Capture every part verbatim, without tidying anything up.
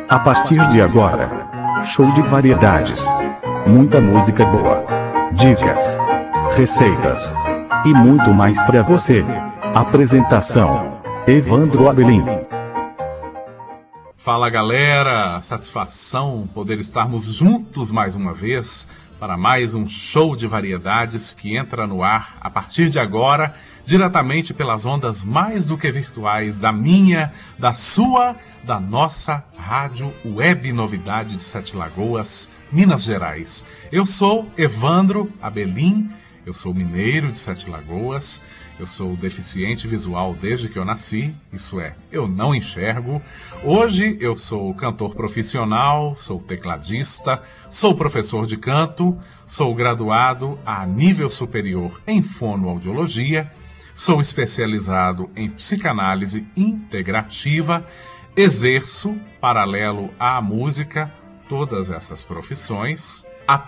A partir de agora, show de variedades. Muita música boa, dicas, receitas e muito mais para você. Apresentação: Evandro Abelim. Fala galera, satisfação poder estarmos juntos mais uma vez para mais um show de variedades que entra no ar a partir de agora, diretamente pelas ondas mais do que virtuais da minha, da sua, da nossa Rádio Web Novidade de Sete Lagoas, Minas Gerais. Eu sou Evandro Abelim, eu sou mineiro de Sete Lagoas, eu sou deficiente visual desde que eu nasci, isso é, eu não enxergo. Hoje eu sou cantor profissional, sou tecladista, sou professor de canto, sou graduado a nível superior em fonoaudiologia, sou especializado em psicanálise integrativa, exerço, paralelo à música, todas essas profissões,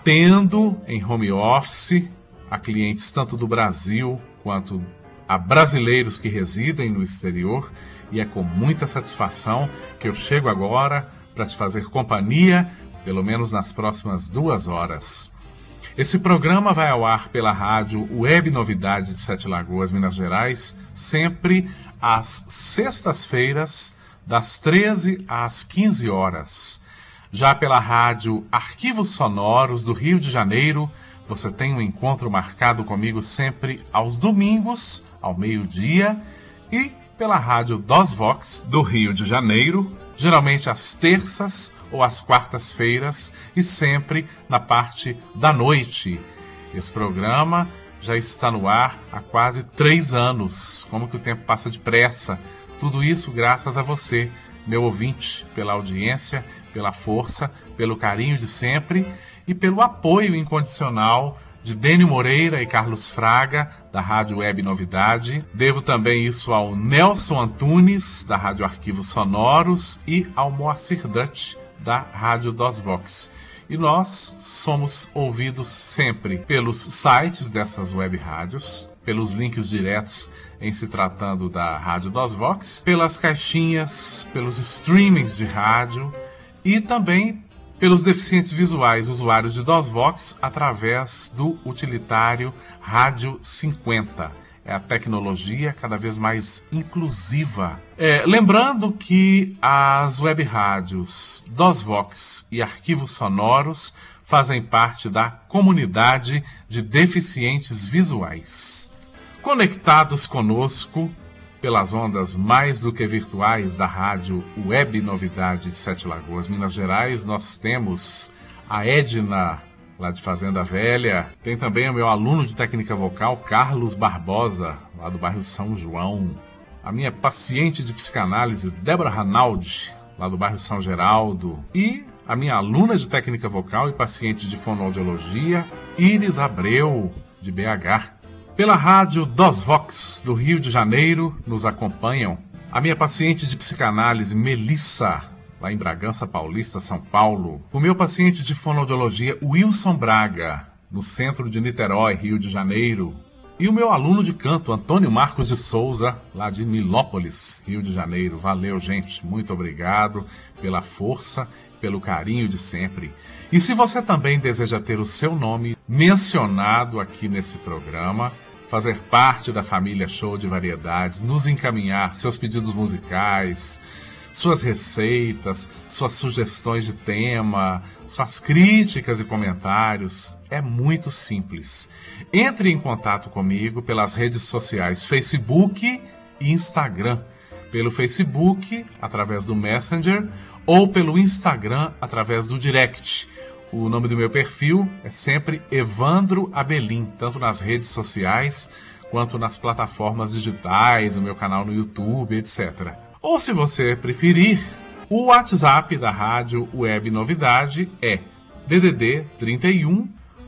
atendo em home office a clientes tanto do Brasil quanto a brasileiros que residem no exterior, e é com muita satisfação que eu chego agora para te fazer companhia, pelo menos nas próximas duas horas. Esse programa vai ao ar pela rádio Web Novidade de Sete Lagoas, Minas Gerais, sempre às sextas-feiras, das treze às quinze horas. Já pela rádio Arquivos Sonoros do Rio de Janeiro, você tem um encontro marcado comigo sempre aos domingos, ao meio-dia, e pela rádio DOSVox do Rio de Janeiro, geralmente às terças ou às quartas-feiras e sempre na parte da noite. Esse programa já está no ar há quase três anos. Como que o tempo passa depressa. Tudo isso graças a você, meu ouvinte, pela audiência, pela força, pelo carinho de sempre e pelo apoio incondicional de Dênio Moreira e Carlos Fraga, da Rádio Web Novidade. Devo também isso ao Nelson Antunes, da Rádio Arquivos Sonoros, e ao Moacir Dutch, da Rádio DOSVox. E nós somos ouvidos sempre pelos sites dessas web rádios, pelos links diretos em se tratando da Rádio DOSVox, pelas caixinhas, pelos streamings de rádio e também pelos deficientes visuais usuários de DOSVox através do utilitário Rádio cinquenta. É a tecnologia cada vez mais inclusiva. É, lembrando que as web rádios DOSVox e Arquivos Sonoros fazem parte da comunidade de deficientes visuais. Conectados conosco pelas ondas mais do que virtuais da rádio Web Novidade de Sete Lagoas, Minas Gerais, nós temos a Edna, lá de Fazenda Velha. Tem também o meu aluno de técnica vocal, Carlos Barbosa, lá do bairro São João. A minha paciente de psicanálise, Débora Ranaldi, lá do bairro São Geraldo. E a minha aluna de técnica vocal e paciente de fonoaudiologia, Iris Abreu, de B H. Pela rádio DOSVox do Rio de Janeiro nos acompanham a minha paciente de psicanálise, Melissa, lá em Bragança Paulista, São Paulo. O meu paciente de fonoaudiologia, Wilson Braga, no centro de Niterói, Rio de Janeiro. E o meu aluno de canto, Antônio Marcos de Souza, lá de Nilópolis, Rio de Janeiro. Valeu, gente. Muito obrigado pela força, pelo carinho de sempre. E se você também deseja ter o seu nome mencionado aqui nesse programa, fazer parte da família Show de Variedades, nos encaminhar seus pedidos musicais, suas receitas, suas sugestões de tema, suas críticas e comentários, é muito simples. Entre em contato comigo pelas redes sociais Facebook e Instagram. Pelo Facebook, através do Messenger, ou pelo Instagram, através do Direct. O nome do meu perfil é sempre Evandro Abelim, tanto nas redes sociais quanto nas plataformas digitais, o meu canal no YouTube, etcétera. Ou, se você preferir, o WhatsApp da Rádio Web Novidade é D D D trinta e um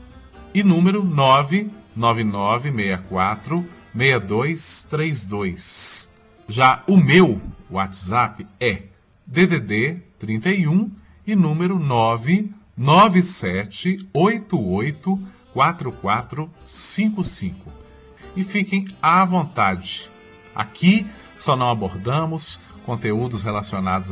e número nove nove nove seis quatro seis dois três dois. Já o meu WhatsApp é D D D trinta e um e número nove nove sete oito oito quatro quatro cinco cinco. E fiquem à vontade. Aqui só não abordamos conteúdos relacionados à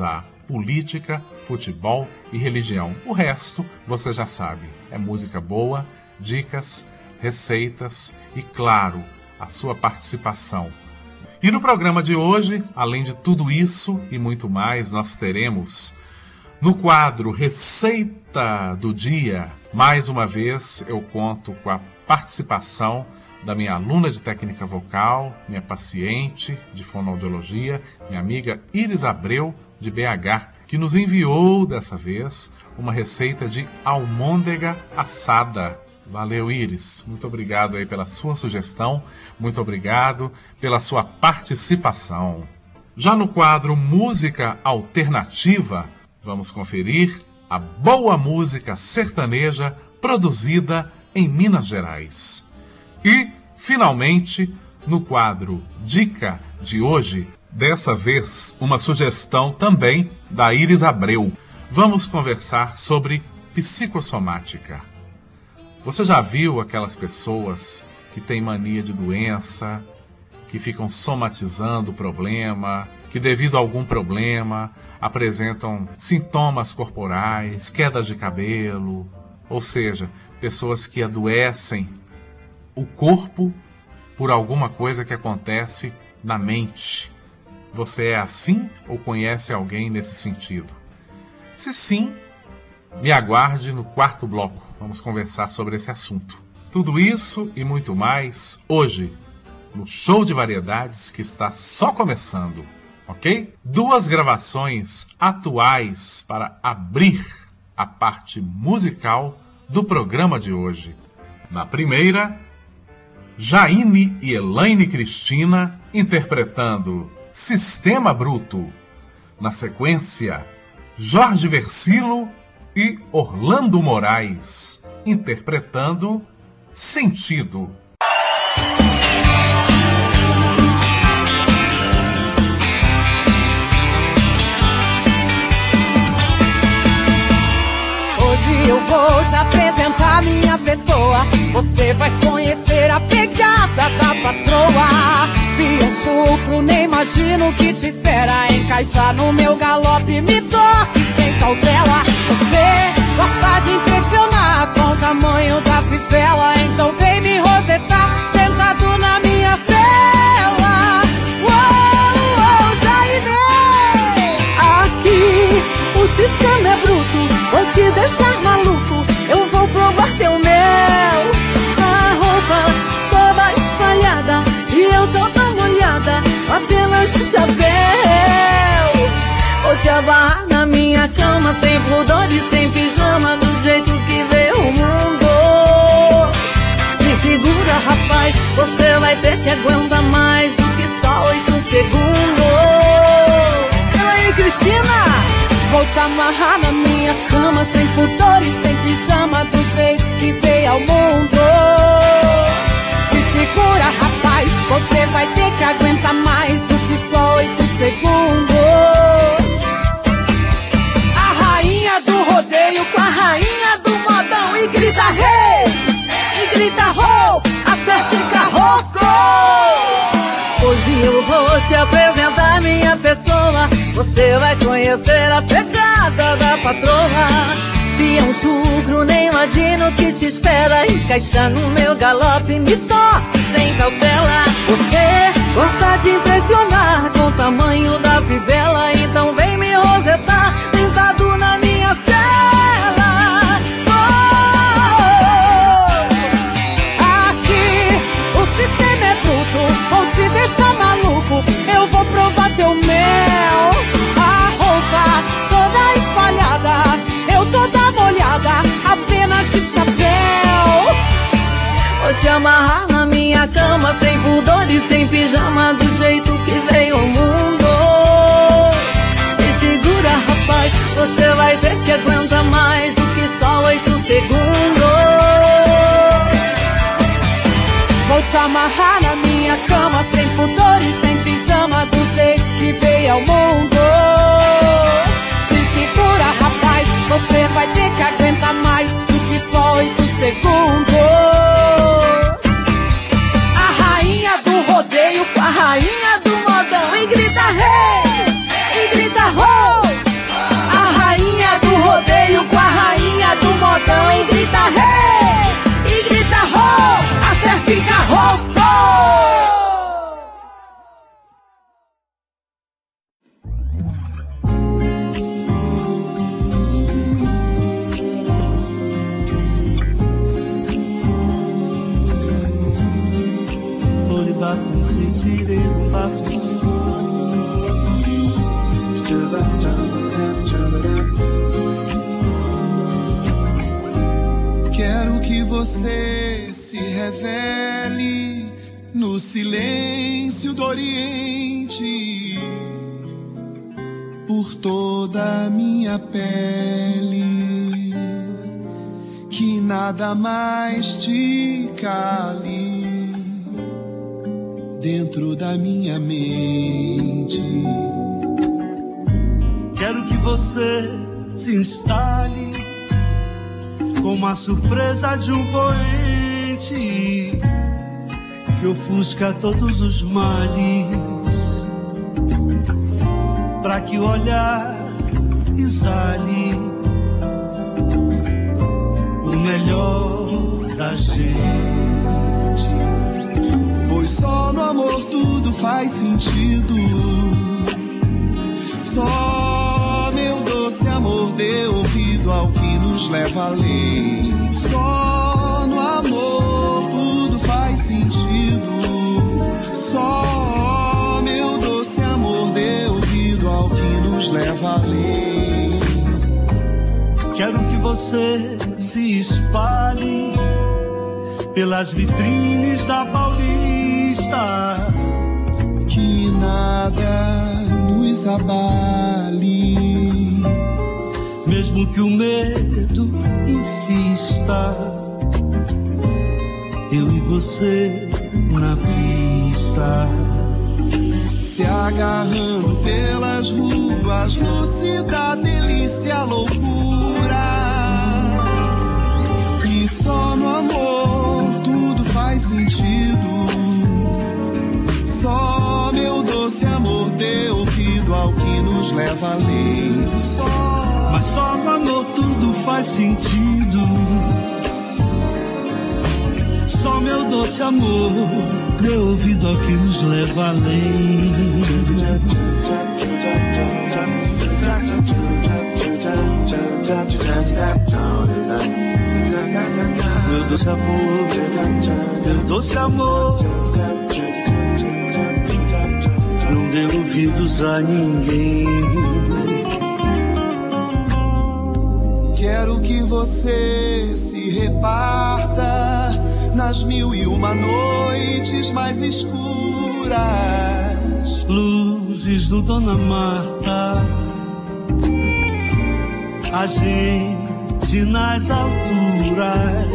política, futebol e religião. O resto, você já sabe, é música boa, dicas, receitas e, claro, a sua participação. E no programa de hoje, além de tudo isso e muito mais, nós teremos no quadro Receita do Dia, mais uma vez eu conto com a participação da minha aluna de técnica vocal, minha paciente de fonoaudiologia, minha amiga Iris Abreu, de B H, que nos enviou dessa vez uma receita de almôndega assada. Valeu, Iris. Muito obrigado aí pela sua sugestão, muito obrigado pela sua participação. Já no quadro Música Alternativa, vamos conferir a boa música sertaneja produzida em Minas Gerais. E, finalmente, no quadro Dica de hoje, dessa vez uma sugestão também da Iris Abreu. Vamos conversar sobre psicossomática. Você já viu aquelas pessoas que têm mania de doença, que ficam somatizando o problema, que devido a algum problema apresentam sintomas corporais, quedas de cabelo, ou seja, pessoas que adoecem o corpo por alguma coisa que acontece na mente. Você é assim ou conhece alguém nesse sentido? Se sim, me aguarde no quarto bloco. Vamos conversar sobre esse assunto. Tudo isso e muito mais hoje, no Show de Variedades que está só começando, ok? Duas gravações atuais para abrir a parte musical do programa de hoje. Na primeira, Jaine e Elaine Cristina interpretando Sistema Bruto. Na sequência, Jorge Versilo e Orlando Moraes interpretando Sentido. Hoje eu vou te apresentar minha pessoa. Você vai conhecer a pegada da patroa. Pia chucro, nem imagino o que te espera. Encaixar no meu galope, me toque sem cautela. Você gosta de impressionar com o tamanho da fivela. Então vem me rosetar, sentado na minha cela. Uou, uou, Jaine! Aqui o sistema é bruto, vou te deixar maluco. Eu vou provar teu mel. A roupa toda espalhada e eu toda molhada, apenas de chapéu. Vou te abarrar na minha cama, sem pudor e sem pijama, do jeito que vê o mundo. Se segura, rapaz, você vai ter que aguentar mais do que só oito segundos. Elaine Cristina! Vou te amarrar na minha cama, sem pudor e sem pijama, do jeito que veio ao mundo. Se segura, rapaz, você vai ter que aguentar mais do que só oito segundos. A rainha do rodeio com a rainha do modão, e grita rei, e grita rou, até ficar rouco. Hoje eu vou te apresentar minha pessoa. Você vai conhecer a pegada da patroa. Pião chucro, nem imagino o que te espera. Encaixa no meu galope, me toque sem cautela. Você gosta de impressionar com o tamanho da fivela. Então vem me rosetar, tentado na minha cela. Oh! Aqui o sistema é bruto, vou te deixar maluco. Eu vou provar teu mel. A roupa toda espalhada, eu toda molhada, apenas de chapéu. Vou te amarrar na minha cama, sem pudor e sem pijama, do jeito que veio o mundo. Se segura, rapaz, você vai ter que aguentar mais do que só oito segundos. Vou te amarrar na minha cama, sem pudor e sem pijama, do jeito que veio ao mundo. Se segura, rapaz, você vai ter que aguentar mais do que só oito segundos. A rainha do rodeio com a rainha do modão, e grita Quero que você se revele no silêncio do Oriente, por toda a minha pele, que nada mais te cale dentro da minha mente. Quero que você se instale como a surpresa de um poente que ofusca todos os males, pra que o olhar exale o melhor da gente. Pois só no amor tudo faz sentido. Só meu doce amor dê ouvido ao que nos leva além. Só no amor tudo faz sentido. Só meu doce amor dê ouvido ao que nos leva além. Quero que você se espalhe pelas vitrines da Paulista, que nada nos abale, mesmo que o medo insista. Eu e você na pista, se agarrando pelas ruas, lúcida delícia, loucura. E só no amor tudo faz sentido. Só meu doce amor dê ouvido ao que nos leva além. Só, mas só no amor tudo faz sentido. Só meu doce amor dê ouvido ao que nos leva além. Meu doce amor, meu doce amor, não dê ouvidos a ninguém. Quero que você se reparta nas mil e uma noites mais escuras, luzes do Dona Marta, a gente nas alturas.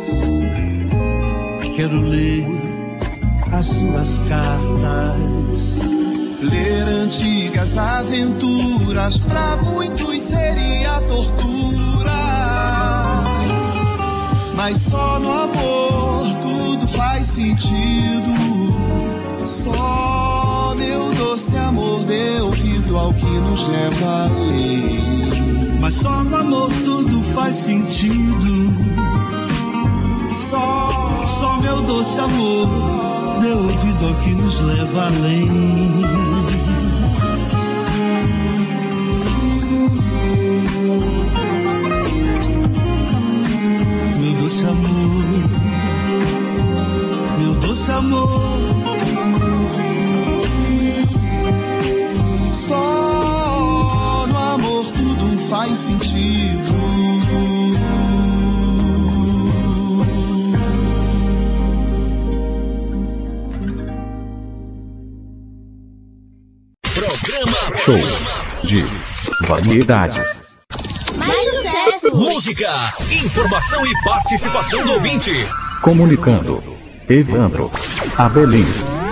Quero ler as suas cartas, ler antigas aventuras. Pra muitos seria tortura, mas só no amor tudo faz sentido. Só meu doce amor dê ouvido ao que nos leva além. Mas só no amor tudo faz sentido. Só, só meu doce amor dê ouvido ao que nos leva além. Meu doce amor, meu doce amor, só no amor tudo faz sentido. Programa Show de Variedades. Mais sucesso! Música, informação e participação do ouvinte. Comunicando, Evandro Abelim.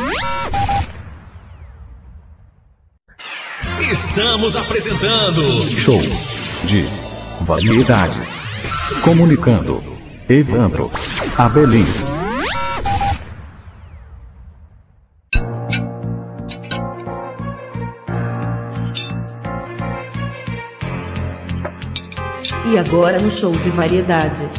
Estamos apresentando Show de Variedades. Comunicando, Evandro Abelim. E agora no Show de Variedades.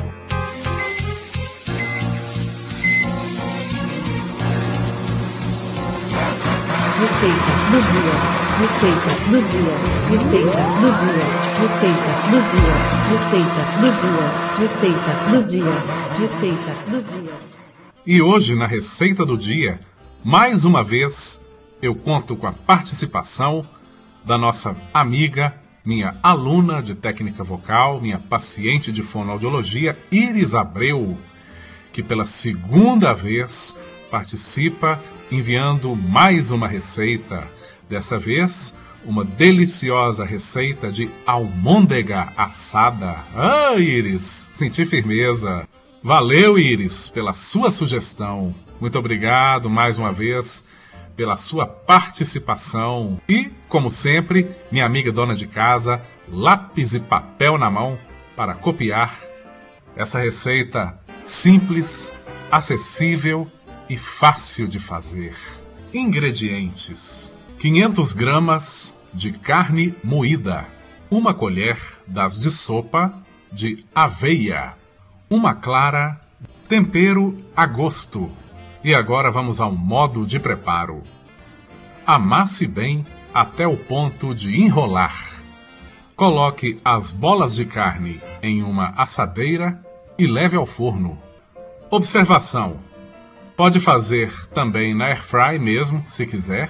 Receita do dia. Receita do dia. Receita do dia. Receita do dia. Receita do dia. Receita do dia. Receita do dia. E hoje, na Receita do Dia, Mais uma vez, eu conto com a participação da nossa amiga, minha aluna de técnica vocal, minha paciente de fonoaudiologia, Iris Abreu, que pela segunda vez participa enviando mais uma receita. Dessa vez, uma deliciosa receita de almôndega assada. Ah, Iris, senti firmeza. Valeu, Iris, pela sua sugestão. Muito obrigado mais uma vez pela sua participação. E, como sempre, minha amiga dona de casa, lápis e papel na mão para copiar essa receita simples, acessível e fácil de fazer. Ingredientes: quinhentas gramas de carne moída, uma colher das de sopa de aveia, uma clara, tempero a gosto. E agora vamos ao modo de preparo. Amasse bem até o ponto de enrolar. Coloque as bolas de carne em uma assadeira e leve ao forno. Observação: pode fazer também na airfry mesmo, se quiser.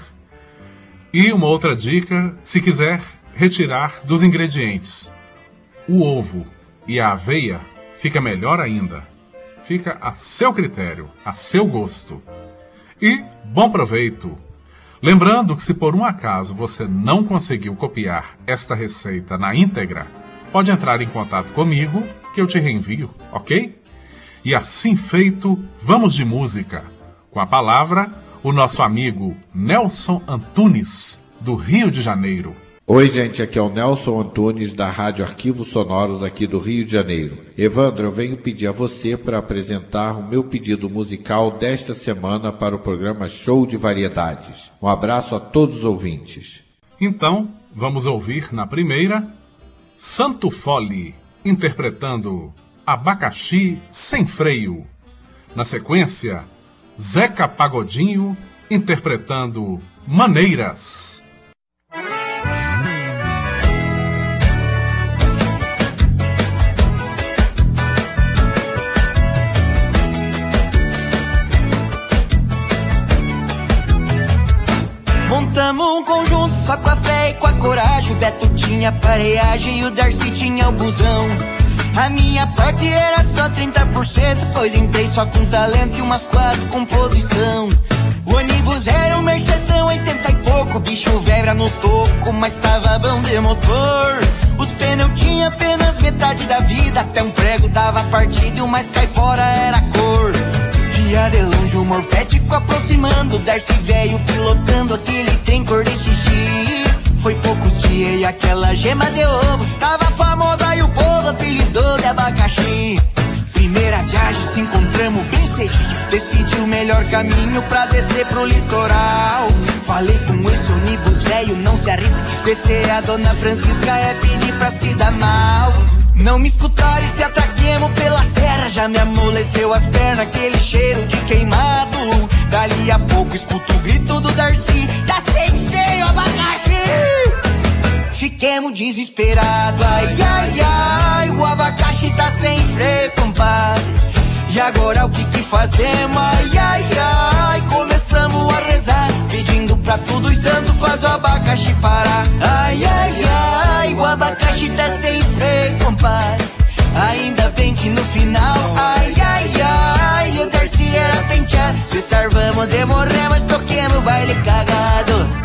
E uma outra dica, se quiser retirar dos ingredientes o ovo e a aveia, fica melhor ainda. Fica a seu critério, a seu gosto. E bom proveito! Lembrando que se por um acaso você não conseguiu copiar esta receita na íntegra, pode entrar em contato comigo que eu te reenvio, ok? E assim feito, vamos de música. Com a palavra, o nosso amigo Nelson Antunes, do Rio de Janeiro. Oi, gente, aqui é o Nelson Antunes, da Rádio Arquivos Sonoros aqui do Rio de Janeiro. Evandro, eu venho pedir a você para apresentar o meu pedido musical desta semana para o programa Show de Variedades. Um abraço a todos os ouvintes. Então, vamos ouvir na primeira, Santo Fole, interpretando Abacaxi Sem Freio. Na sequência, Zeca Pagodinho, interpretando Maneiras. Montamos um conjunto só com a fé e com a coragem. O Beto tinha aparelhagem e o Darcy tinha o busão. A minha parte era só trinta por cento, pois entrei só com talento e umas quatro composição. O ônibus era um Mercedão, oitenta e pouco, bicho velho no toco, mas tava bom de motor. Os pneus tinha apenas metade da vida, até um prego dava partida e o mais caipora era a cor. Via de longe o morfético aproximando, Darcy velho pilotando aquele trem cor de xixi. Foi poucos dias e aquela gema de ovo tava famosa e o povo apelidou de abacaxi. Primeira viagem, se encontramos bem cedinho, decidi o melhor caminho pra descer pro litoral. Falei com esse ônibus velho, não se arrisca, descer a Dona Francisca é pedir pra se dar mal. Não me escutaram e se atraquemos pela serra, já me amoleceu as pernas, aquele cheiro de queimado. Dali a pouco escuto o grito do Darcy, tá sem freio, abacaxi! Fiquemos desesperados, ai, ai, ai, o abacaxi tá sem freio, compadre. E agora o que que fazemos, ai, ai, ai, começamos a rezar, pedindo pra tudo e santo faz o abacaxi parar. Ai, ai, ai, o abacaxi tá sem freio, compadre. Ainda bem que no final, ai, ai, ai, o Darcy era penteado. Se salvamos de morrer, mas toquemos o baile cagado.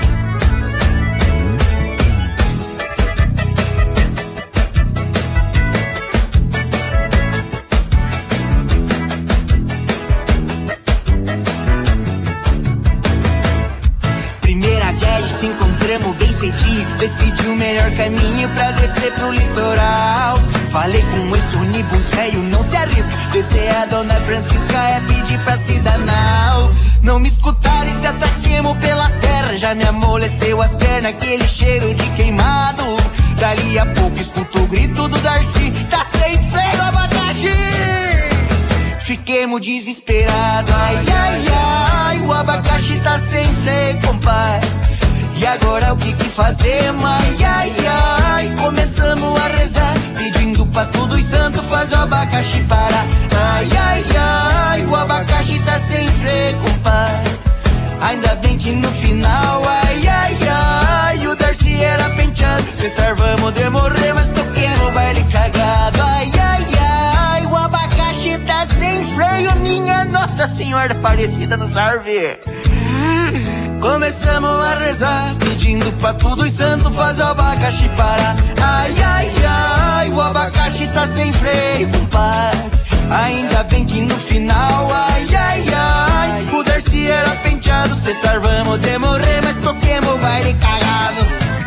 Se encontramos bem cedinho, decidi o melhor caminho pra descer pro litoral. Falei com esse ônibus velho, não se arrisca, descer a Dona Francisca é pedir pra se danar. Não me escutaram e se ataquemos pela serra, já me amoleceu as pernas, aquele cheiro de queimado. Dali a pouco escuto o grito do Darcy, tá sem freio, abacaxi! Fiquemos desesperados, ai, ai, ai, o abacaxi tá sem freio, compadre. E agora o que que fazemos, ai, ai, ai, começamos a rezar, pedindo pra tudo e santo faz o abacaxi parar. Ai, ai, ai, o abacaxi tá sem freio, compadre. Ainda bem que no final, ai, ai, ai, o Darcy era penteado. César, vamos de morrer, mas toquemos o baile cagado. Ai, ai, ai, o abacaxi tá sem freio, minha Nossa Senhora Aparecida no sarve. Começamos a rezar, pedindo pra tudo e santo fazer o abacaxi parar. Ai, ai, ai, o abacaxi tá sem freio, compadre. Ainda bem que no final, ai, ai, ai, o Darcy era penteado. César, vamos de morrer, mas toquemos o baile cagado.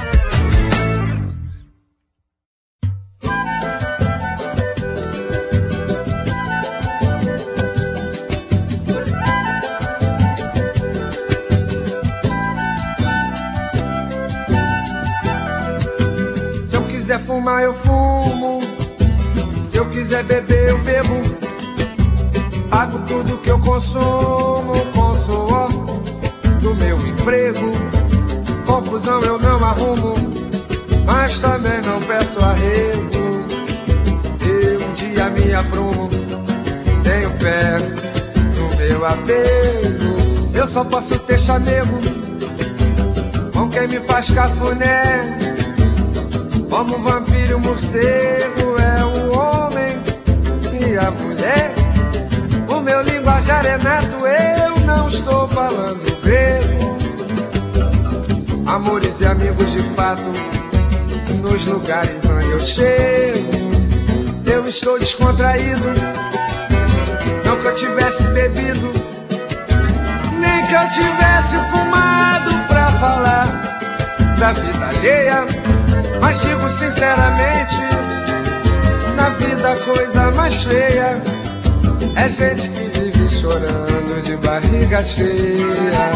Se eu quiser fumar, eu fumo. Se eu quiser beber, eu bebo. Pago tudo que eu consumo com suor do meu emprego. Confusão eu não arrumo, mas também não peço arrego. Eu um dia me aprumo, tenho pé no meu apego. Eu só posso ter chamego com quem me faz cafuné. Como um vampiro, um morcego é o homem e a mulher. O meu linguajar é nato, eu não estou falando grego. Amores e amigos de fato, nos lugares onde eu chego, eu estou descontraído. Não que eu tivesse bebido, nem que eu tivesse fumado pra falar da vida alheia. Mas digo sinceramente, na vida a coisa mais feia é gente que vive chorando de barriga cheia.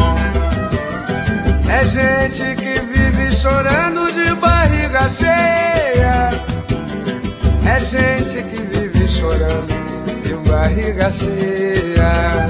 É gente que vive chorando de barriga cheia. É gente que vive chorando de barriga cheia.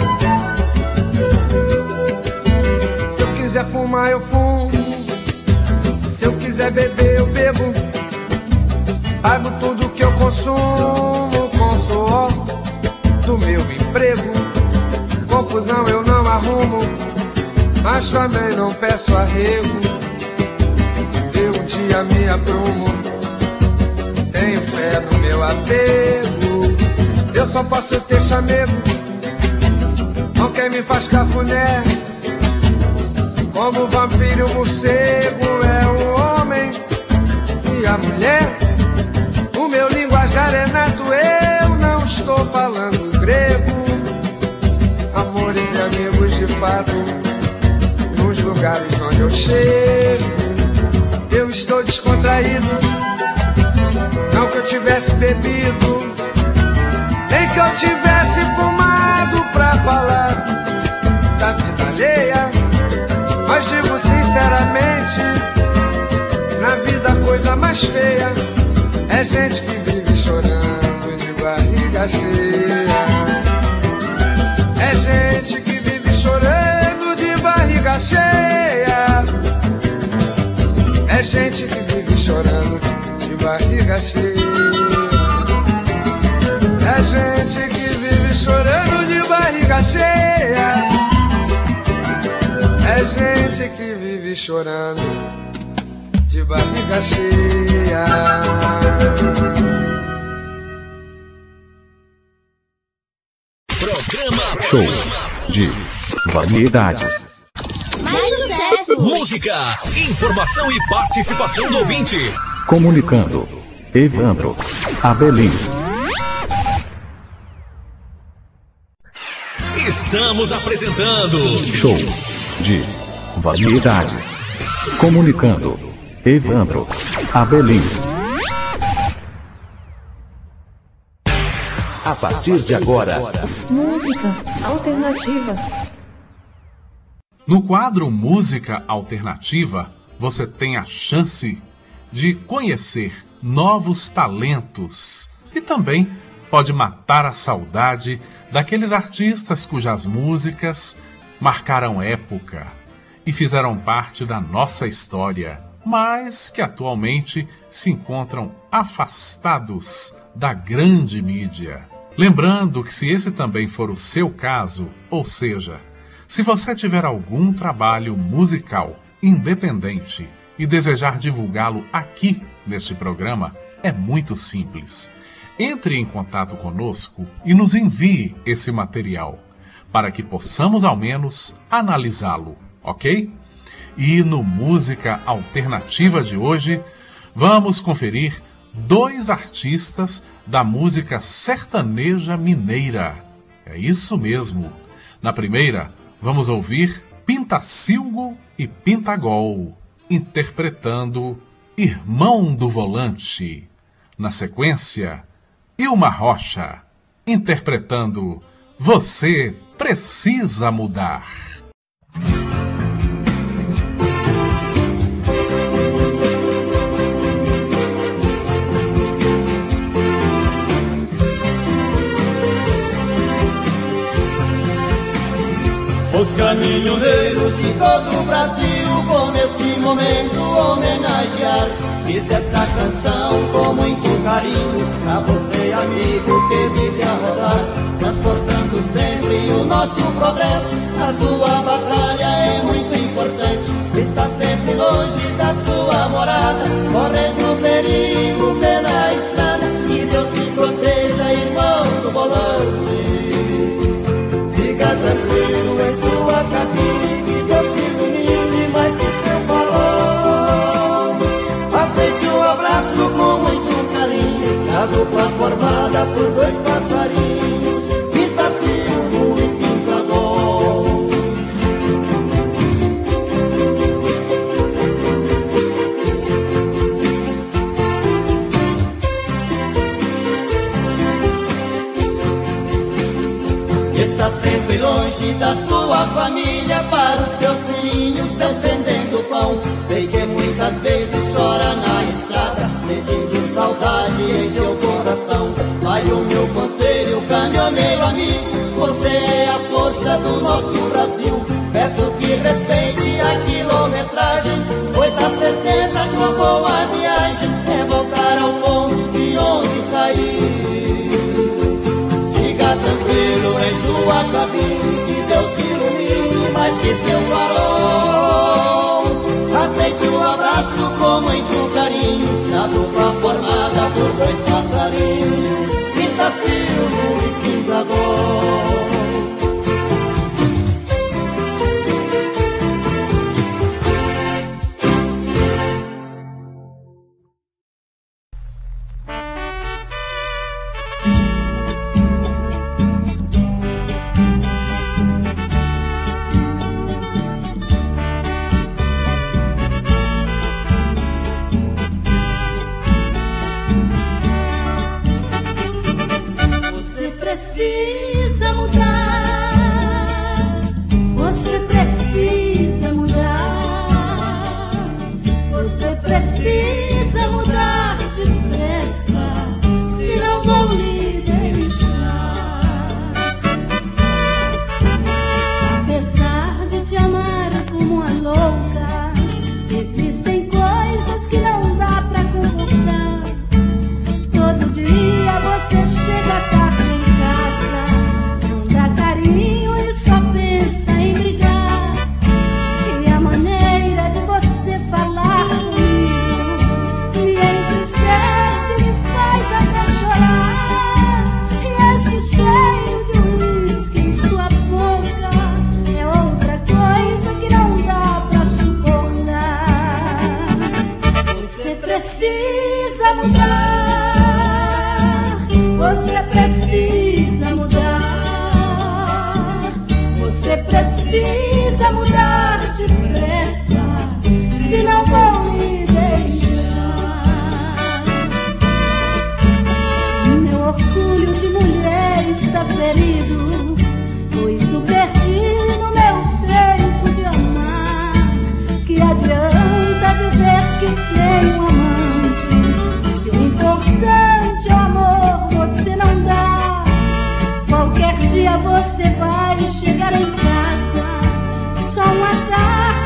Se eu quiser fumar, eu fumo. Se eu quiser beber, eu bebo. Pago tudo que eu consumo com suor do meu emprego. Confusão eu não arrumo, mas também não peço arrego. Eu um dia me aprumo, tenho fé no meu apego. Eu só posso ter chamego com quem me faz cafuné. Como o vampiro e o morcego é o homem e a mulher. O meu linguajar é nato, eu não estou falando grego. Amores e amigos de fato, nos lugares onde eu chego, eu estou descontraído. Não que eu tivesse bebido, nem que eu tivesse fumado pra falar da vida alheia. Mas digo sinceramente, na vida a coisa mais feia é gente que vive chorando de barriga cheia. É gente que vive chorando de barriga cheia. É gente que vive chorando de barriga cheia. É gente que vive chorando de barriga cheia. É gente que vive chorando de barriga cheia. Programa Show de variedades. Mais sucesso! Música, informação e participação do ouvinte. Comunicando. Evandro Abelim. Estamos apresentando Show de variedades. Comunicando. Evandro Abelim. A partir de agora, música alternativa. No quadro Música Alternativa, você tem a chance de conhecer novos talentos e também pode matar a saudade daqueles artistas cujas músicas marcaram época e fizeram parte da nossa história, mas que atualmente se encontram afastados da grande mídia. Lembrando que se esse também for o seu caso, ou seja, Se você tiver algum trabalho musical independente e desejar divulgá-lo aqui neste programa, é muito simples. Entre em contato conosco e nos envie esse material, para que possamos ao menos analisá-lo, ok? E no Música Alternativa de hoje, vamos conferir dois artistas da música sertaneja mineira. É isso mesmo. Na primeira, vamos ouvir Pintacilgo e Pintagol, interpretando Irmão do Volante. Na sequência, Ilma Rocha, interpretando Você Precisa Mudar. Os caminhoneiros de todo o Brasil vão nesse momento homenagear. Fiz esta canção com muito carinho pra você, amigo, que vive a rodar, transportando sempre o nosso progresso. A sua batalha é muito importante, está sempre longe da sua morada, correndo perigo pela estrada. Que Deus te proteja, irmão do volante. Fica tranquilo em sua cabine, que Deus te ilumine mais que seu farol. Aceite um abraço com muito carinho, a dupla formada por dois passarinhos, Pintacilgo e Pintagol. Está sempre longe da sua família, para os seus filhinhos defendendo pão. Sei que muitas vezes chora na estrada, sentindo saudade em seu coração. Vai o meu conselho, caminhoneiro amigo, você é a força do nosso Brasil. Peço que respeite a quilometragem, pois a certeza de uma boa viagem é voltar ao ponto de onde sair. Siga tranquilo em sua cabine, que Deus te ilumine mais que seu farol. Aceite um abraço com muito carinho, na dupla formada por dois passarinhos, Pintacilgo e Pintagol. Precisa mudar, você precisa mudar, você precisa mudar depressa, senão vou lhe deixar. Apesar de te amar como uma louca, existem coisas que não dá pra comportar. Todo dia você chega tarde, precisa mudar, você precisa mudar, você precisa mudar depressa, senão vou lhe deixar. Meu orgulho de mulher está ferido, pois o perdi no meu tempo de amar. Que adianta dizer que tenho um amante, se o importante é o amor você não dá. Qualquer dia você vai chegar em casa, só uma carta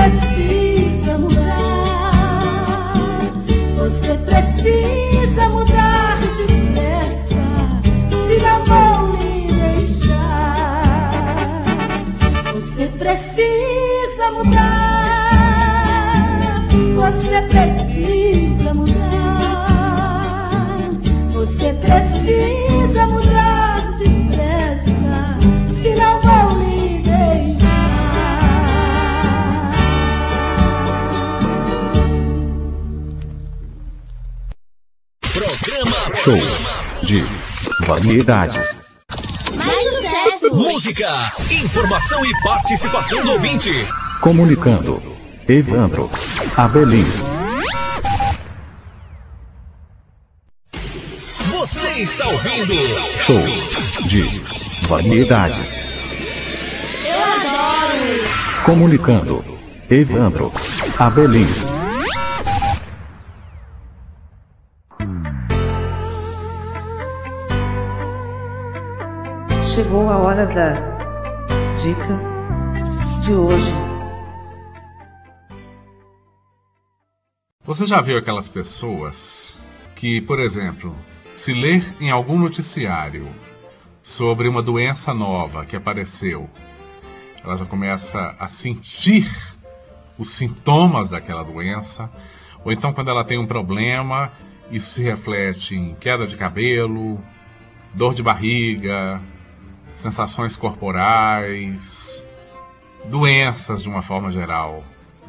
precisa mudar. Você precisa mudar depressa, se não vou lhe deixar. Você precisa mudar. Você precisa mudar. Você precisa mudar depressa, se não vou lhe deixar. Programa Show de variedades. Mais sucesso! Música, informação e participação do ouvinte. Comunicando. Evandro Abelim. Você está ouvindo Show de variedades. Eu adoro! Comunicando. Evandro Abelim. Chegou a hora da dica de hoje. Você já viu aquelas pessoas que, por exemplo, se ler em algum noticiário sobre uma doença nova que apareceu, ela já começa a sentir os sintomas daquela doença, ou então quando ela tem um problema, isso se reflete em queda de cabelo, dor de barriga, sensações corporais, doenças de uma forma geral.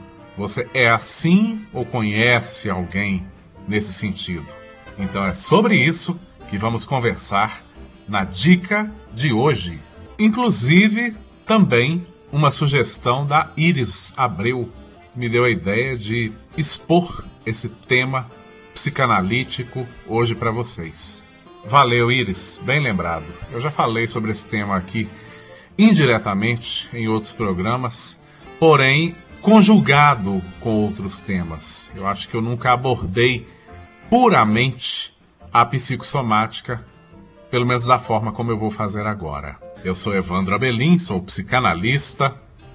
Você é assim ou conhece alguém nesse sentido? Então é sobre isso que vamos conversar na dica de hoje. Inclusive, também uma sugestão da Iris Abreu, que me deu a ideia de expor esse tema psicanalítico hoje para vocês. Valeu, Iris, bem lembrado. Eu já falei sobre esse tema aqui indiretamente em outros programas, porém conjugado com outros temas. Eu acho que eu nunca abordei puramente a psicossomática, pelo menos da forma como eu vou fazer agora. Eu sou Evandro Abelim, sou psicanalista,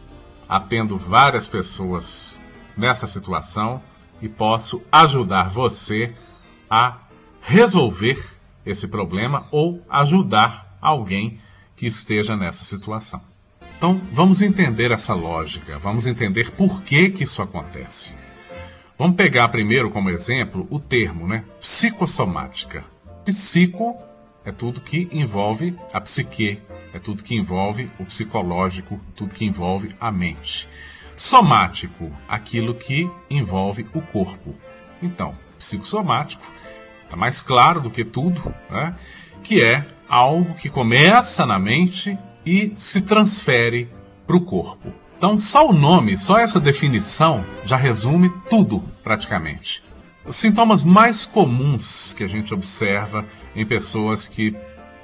atendo várias pessoas nessa situação e posso ajudar você a resolver esse problema ou ajudar alguém que esteja nessa situação. Então, vamos entender essa lógica, vamos entender por que que isso acontece. Vamos pegar primeiro como exemplo o termo, né? Psicossomática. Psico é tudo que envolve a psique, é tudo que envolve o psicológico, tudo que envolve a mente. Somático, aquilo que envolve o corpo. Então, psicossomático está mais claro do que tudo, né? Que é algo que começa na mente e se transfere para o corpo. Então, só o nome, só essa definição já resume tudo, praticamente. Os sintomas mais comuns que a gente observa em pessoas que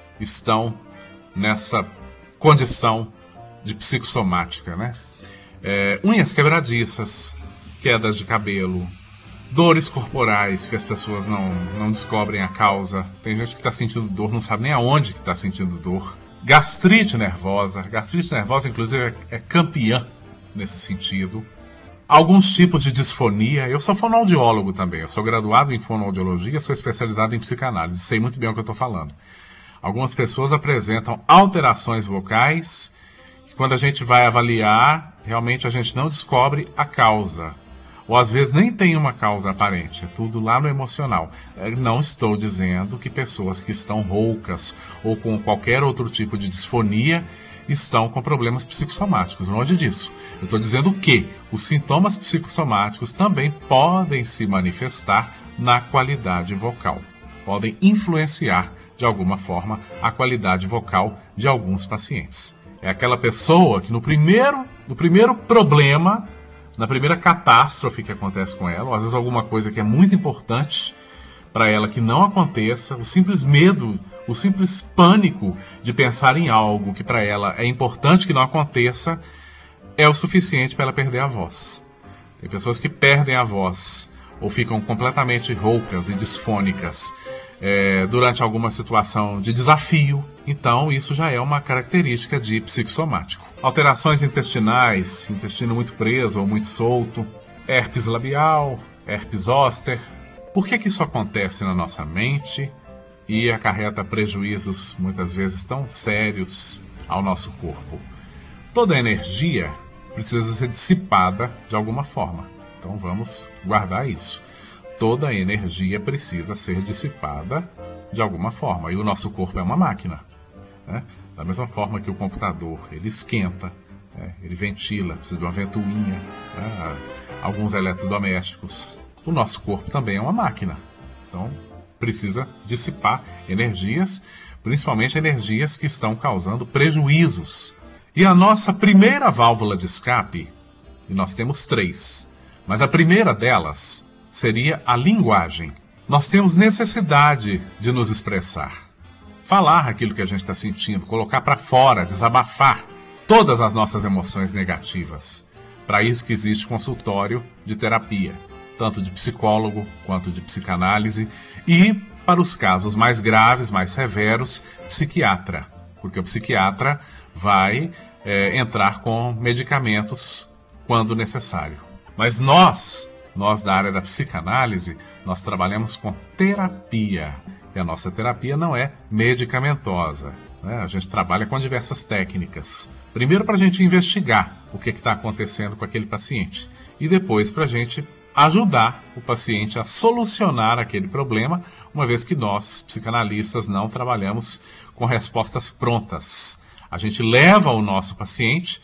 estão nessa condição de psicossomática, né? É, unhas quebradiças, quedas de cabelo, dores corporais que as pessoas não, não descobrem a causa. Tem gente que está sentindo dor, não sabe nem aonde que está sentindo dor. Gastrite nervosa. Gastrite nervosa, inclusive, é campeã nesse sentido. Alguns tipos de disfonia. Eu sou fonoaudiólogo também. Eu sou graduado em fonoaudiologia, sou especializado em psicanálise. Sei muito bem o que eu estou falando. Algumas pessoas apresentam alterações vocais que, quando a gente vai avaliar, realmente a gente não descobre a causa. Ou às vezes nem tem uma causa aparente, é tudo lá no emocional. Eu não estou dizendo que pessoas que estão roucas ou com qualquer outro tipo de disfonia estão com problemas psicossomáticos, longe disso. Eu estou dizendo que os sintomas psicossomáticos também podem se manifestar na qualidade vocal. Podem influenciar, de alguma forma, a qualidade vocal de alguns pacientes. É aquela pessoa que no primeiro, no primeiro problema, na primeira catástrofe que acontece com ela, ou às vezes alguma coisa que é muito importante para ela que não aconteça, o simples medo, o simples pânico de pensar em algo que para ela é importante que não aconteça, é o suficiente para ela perder a voz. Tem pessoas que perdem a voz ou ficam completamente roucas e disfônicas é, durante alguma situação de desafio. Então isso já é uma característica de psicossomático. alterações intestinais, intestino muito preso ou muito solto, herpes labial, herpes zoster. Por que que isso acontece na nossa mente e acarreta prejuízos muitas vezes tão sérios ao nosso corpo? Toda energia precisa ser dissipada de alguma forma. Então vamos guardar isso. Toda energia precisa ser dissipada de alguma forma. E o nosso corpo é uma máquina, né? Da mesma forma que o computador, ele esquenta, né? Ele ventila, precisa de uma ventoinha, né? Alguns eletrodomésticos. O nosso corpo também é uma máquina. Então precisa dissipar energias, principalmente energias que estão causando prejuízos. E a nossa primeira válvula de escape, e nós temos três, mas a primeira delas seria a linguagem. Nós temos necessidade de nos expressar, falar aquilo que a gente está sentindo, colocar para fora, desabafar todas as nossas emoções negativas. Para isso que existe consultório de terapia, tanto de psicólogo quanto de psicanálise, e para os casos mais graves, mais severos, psiquiatra, porque o psiquiatra vai é, entrar com medicamentos quando necessário. Mas nós, nós da área da psicanálise, nós trabalhamos com terapia. E a nossa terapia não é medicamentosa, né? A gente trabalha com diversas técnicas. Primeiro para a gente investigar o que está acontecendo com aquele paciente. E depois para a gente ajudar o paciente a solucionar aquele problema, uma vez que nós, psicanalistas, não trabalhamos com respostas prontas. A gente leva o nosso paciente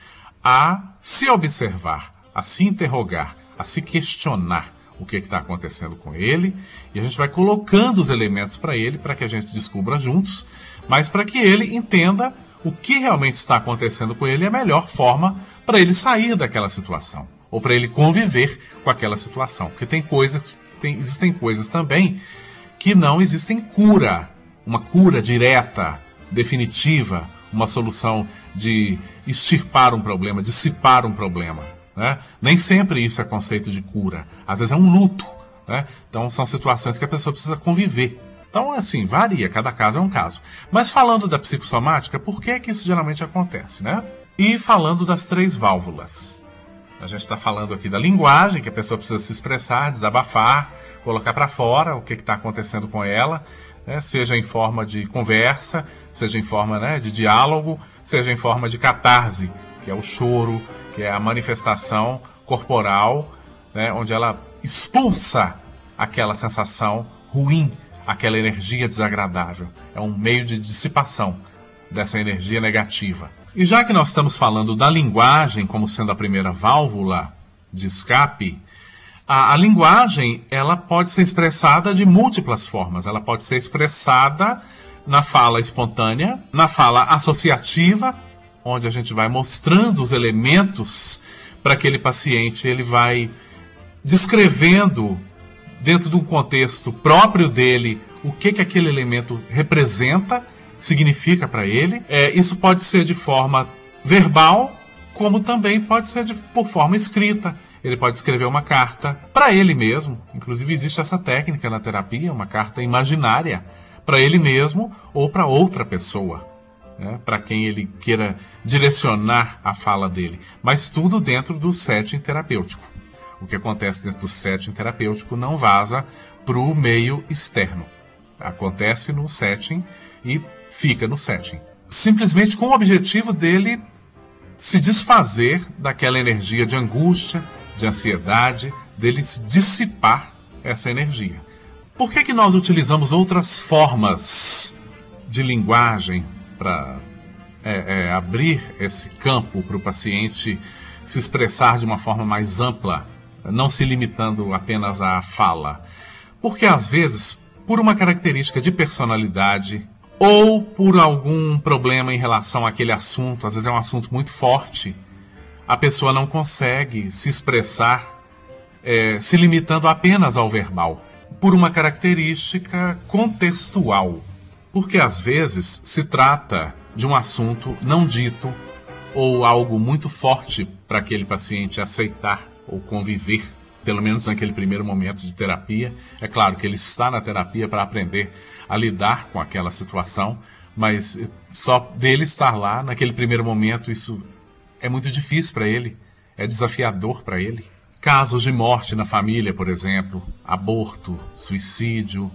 a se observar, a se interrogar, a se questionar o que está acontecendo com ele, e a gente vai colocando os elementos para ele, para que a gente descubra juntos, mas para que ele entenda o que realmente está acontecendo com ele e a melhor forma para ele sair daquela situação, ou para ele conviver com aquela situação. Porque tem coisas, tem, existem coisas também que não existem cura, uma cura direta, definitiva, uma solução de extirpar um problema, dissipar um problema. Né? Nem sempre isso é conceito de cura. Às vezes é um luto, né? Então são situações que a pessoa precisa conviver. Então assim, varia, cada caso é um caso. Mas falando da psicossomática, por que que isso geralmente acontece, né? E falando das três válvulas. A gente está falando aqui da linguagem, que a pessoa precisa se expressar, desabafar, colocar para fora o que está acontecendo com ela, né? Seja em forma de conversa, seja em forma, né, de diálogo, seja em forma de catarse, que é o choro, que é a manifestação corporal, né, onde ela expulsa aquela sensação ruim, aquela energia desagradável. É um meio de dissipação dessa energia negativa. E já que nós estamos falando da linguagem como sendo a primeira válvula de escape, a, a linguagem ela pode ser expressada de múltiplas formas. Ela pode ser expressada na fala espontânea, na fala associativa, onde a gente vai mostrando os elementos para aquele paciente, ele vai descrevendo, dentro de um contexto próprio dele, o que, que aquele elemento representa, significa para ele. É, isso pode ser de forma verbal, como também pode ser de, por forma escrita. Ele pode escrever uma carta para ele mesmo. Inclusive existe essa técnica na terapia, uma carta imaginária, para ele mesmo ou para outra pessoa. Né, para quem ele queira direcionar a fala dele, mas tudo dentro do setting terapêutico. O que acontece dentro do setting terapêutico não vaza para o meio externo. Acontece no setting e fica no setting. Simplesmente com o objetivo dele se desfazer daquela energia de angústia, de ansiedade, dele se dissipar essa energia. Por que que nós utilizamos outras formas de linguagem para é, é, abrir esse campo para o paciente se expressar de uma forma mais ampla, não se limitando apenas à fala? Porque às vezes, por uma característica de personalidade ou por algum problema em relação àquele assunto, às vezes é um assunto muito forte, a pessoa não consegue se expressar é, se limitando apenas ao verbal, por uma característica contextual. Porque às vezes se trata de um assunto não dito ou algo muito forte para aquele paciente aceitar ou conviver, pelo menos naquele primeiro momento de terapia. É claro que ele está na terapia para aprender a lidar com aquela situação, mas só dele estar lá, naquele primeiro momento, isso é muito difícil para ele, é desafiador para ele. Casos de morte na família, por exemplo, aborto, suicídio,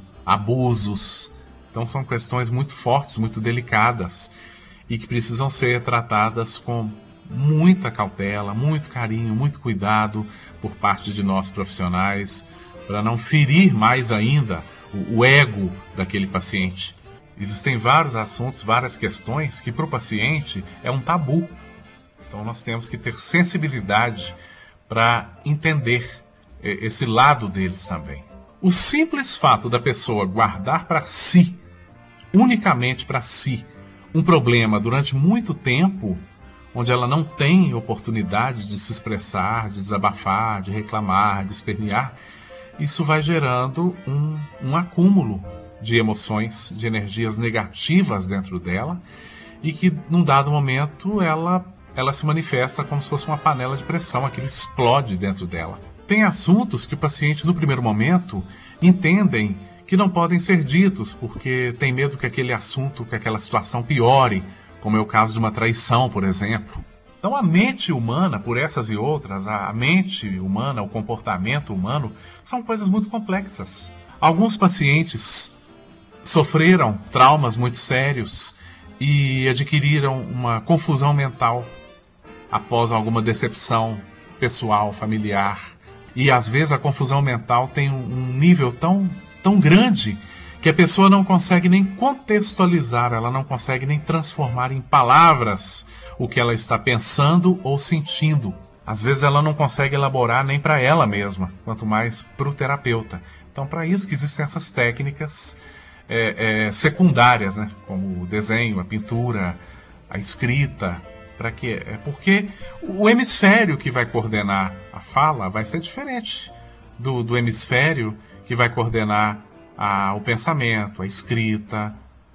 abusos. Então são questões muito fortes, muito delicadas e que precisam ser tratadas com muita cautela, muito carinho, muito cuidado por parte de nós profissionais, para não ferir mais ainda o, o ego daquele paciente. Existem vários assuntos, várias questões que para o paciente é um tabu. Então nós temos que ter sensibilidade para entender esse lado deles também. O simples fato da pessoa guardar para si, unicamente para si, um problema durante muito tempo, onde ela não tem oportunidade de se expressar, de desabafar, de reclamar, de espernear, isso vai gerando um, um acúmulo de emoções, de energias negativas dentro dela, e que num dado momento ela, ela se manifesta como se fosse uma panela de pressão, aquilo explode dentro dela. Tem assuntos que o paciente no primeiro momento entendem que não podem ser ditos, porque tem medo que aquele assunto, que aquela situação piore, como é o caso de uma traição, por exemplo. Então a mente humana, por essas e outras, a mente humana, o comportamento humano, são coisas muito complexas. Alguns pacientes sofreram traumas muito sérios e adquiriram uma confusão mental após alguma decepção pessoal, familiar. E às vezes a confusão mental tem um nível tão, tão grande que a pessoa não consegue nem contextualizar, ela não consegue nem transformar em palavras o que ela está pensando ou sentindo. Às vezes ela não consegue elaborar nem para ela mesma, quanto mais para o terapeuta. Então, para isso que existem essas técnicas é, é, secundárias, né? Como o desenho, a pintura, a escrita. Para quê? É porque o hemisfério que vai coordenar a fala vai ser diferente do, do hemisfério que vai coordenar a, o pensamento, a escrita,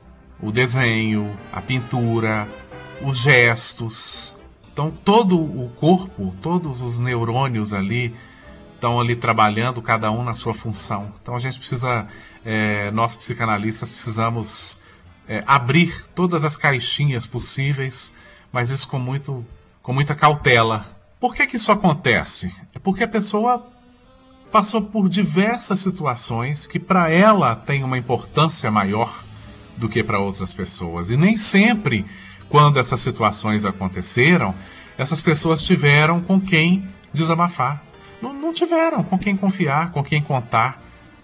o desenho, a pintura, os gestos. Então todo o corpo, todos os neurônios ali estão ali trabalhando, cada um na sua função. Então a gente precisa, é, nós psicanalistas precisamos é, abrir todas as caixinhas possíveis, mas isso com, muito, com muita cautela. Por que que isso acontece? É porque a pessoa passou por diversas situações que para ela tem uma importância maior do que para outras pessoas. E nem sempre, quando essas situações aconteceram, essas pessoas tiveram com quem desabafar. Não, não tiveram com quem confiar, com quem contar.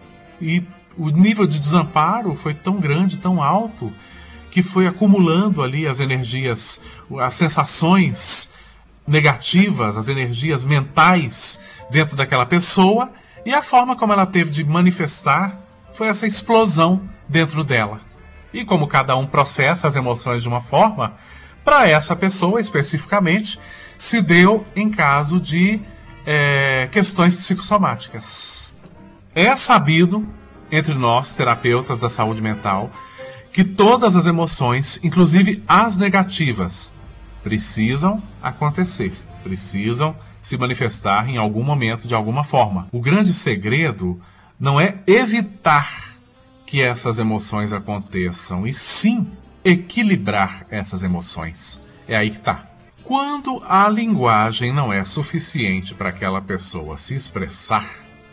E o nível de desamparo foi tão grande, tão alto, que foi acumulando ali as energias, as sensações negativas, as energias mentais dentro daquela pessoa, e a forma como ela teve de manifestar foi essa explosão dentro dela. E como cada um processa as emoções de uma forma, para essa pessoa especificamente, se deu em caso de é, questões psicossomáticas. É sabido, entre nós, terapeutas da saúde mental, que todas as emoções, inclusive as negativas, precisam acontecer, precisam se manifestar em algum momento, de alguma forma. O grande segredo não é evitar que essas emoções aconteçam, e sim equilibrar essas emoções. É aí que está. Quando a linguagem não é suficiente para aquela pessoa se expressar,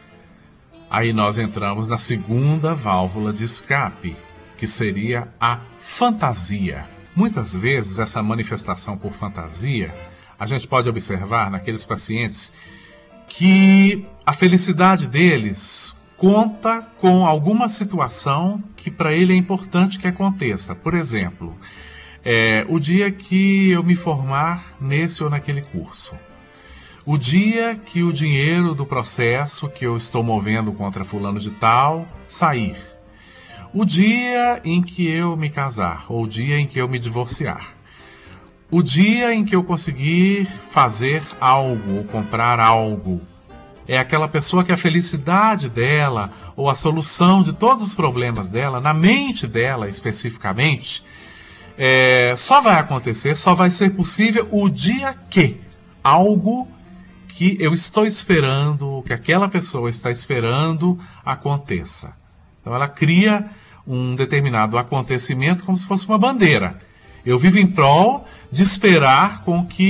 aí nós entramos na segunda válvula de escape, que seria a fantasia. Muitas vezes essa manifestação por fantasia, a gente pode observar naqueles pacientes que a felicidade deles conta com alguma situação que para ele é importante que aconteça. Por exemplo, é, o dia que eu me formar nesse ou naquele curso. O dia que o dinheiro do processo que eu estou movendo contra fulano de tal sair. O dia em que eu me casar, ou o dia em que eu me divorciar. O dia em que eu conseguir fazer algo ou comprar algo. É aquela pessoa que a felicidade dela, ou a solução de todos os problemas dela, na mente dela especificamente, é, só vai acontecer, só vai ser possível o dia que algo que eu estou esperando, que aquela pessoa está esperando, aconteça. Então ela cria um determinado acontecimento como se fosse uma bandeira. Eu vivo em prol de esperar com que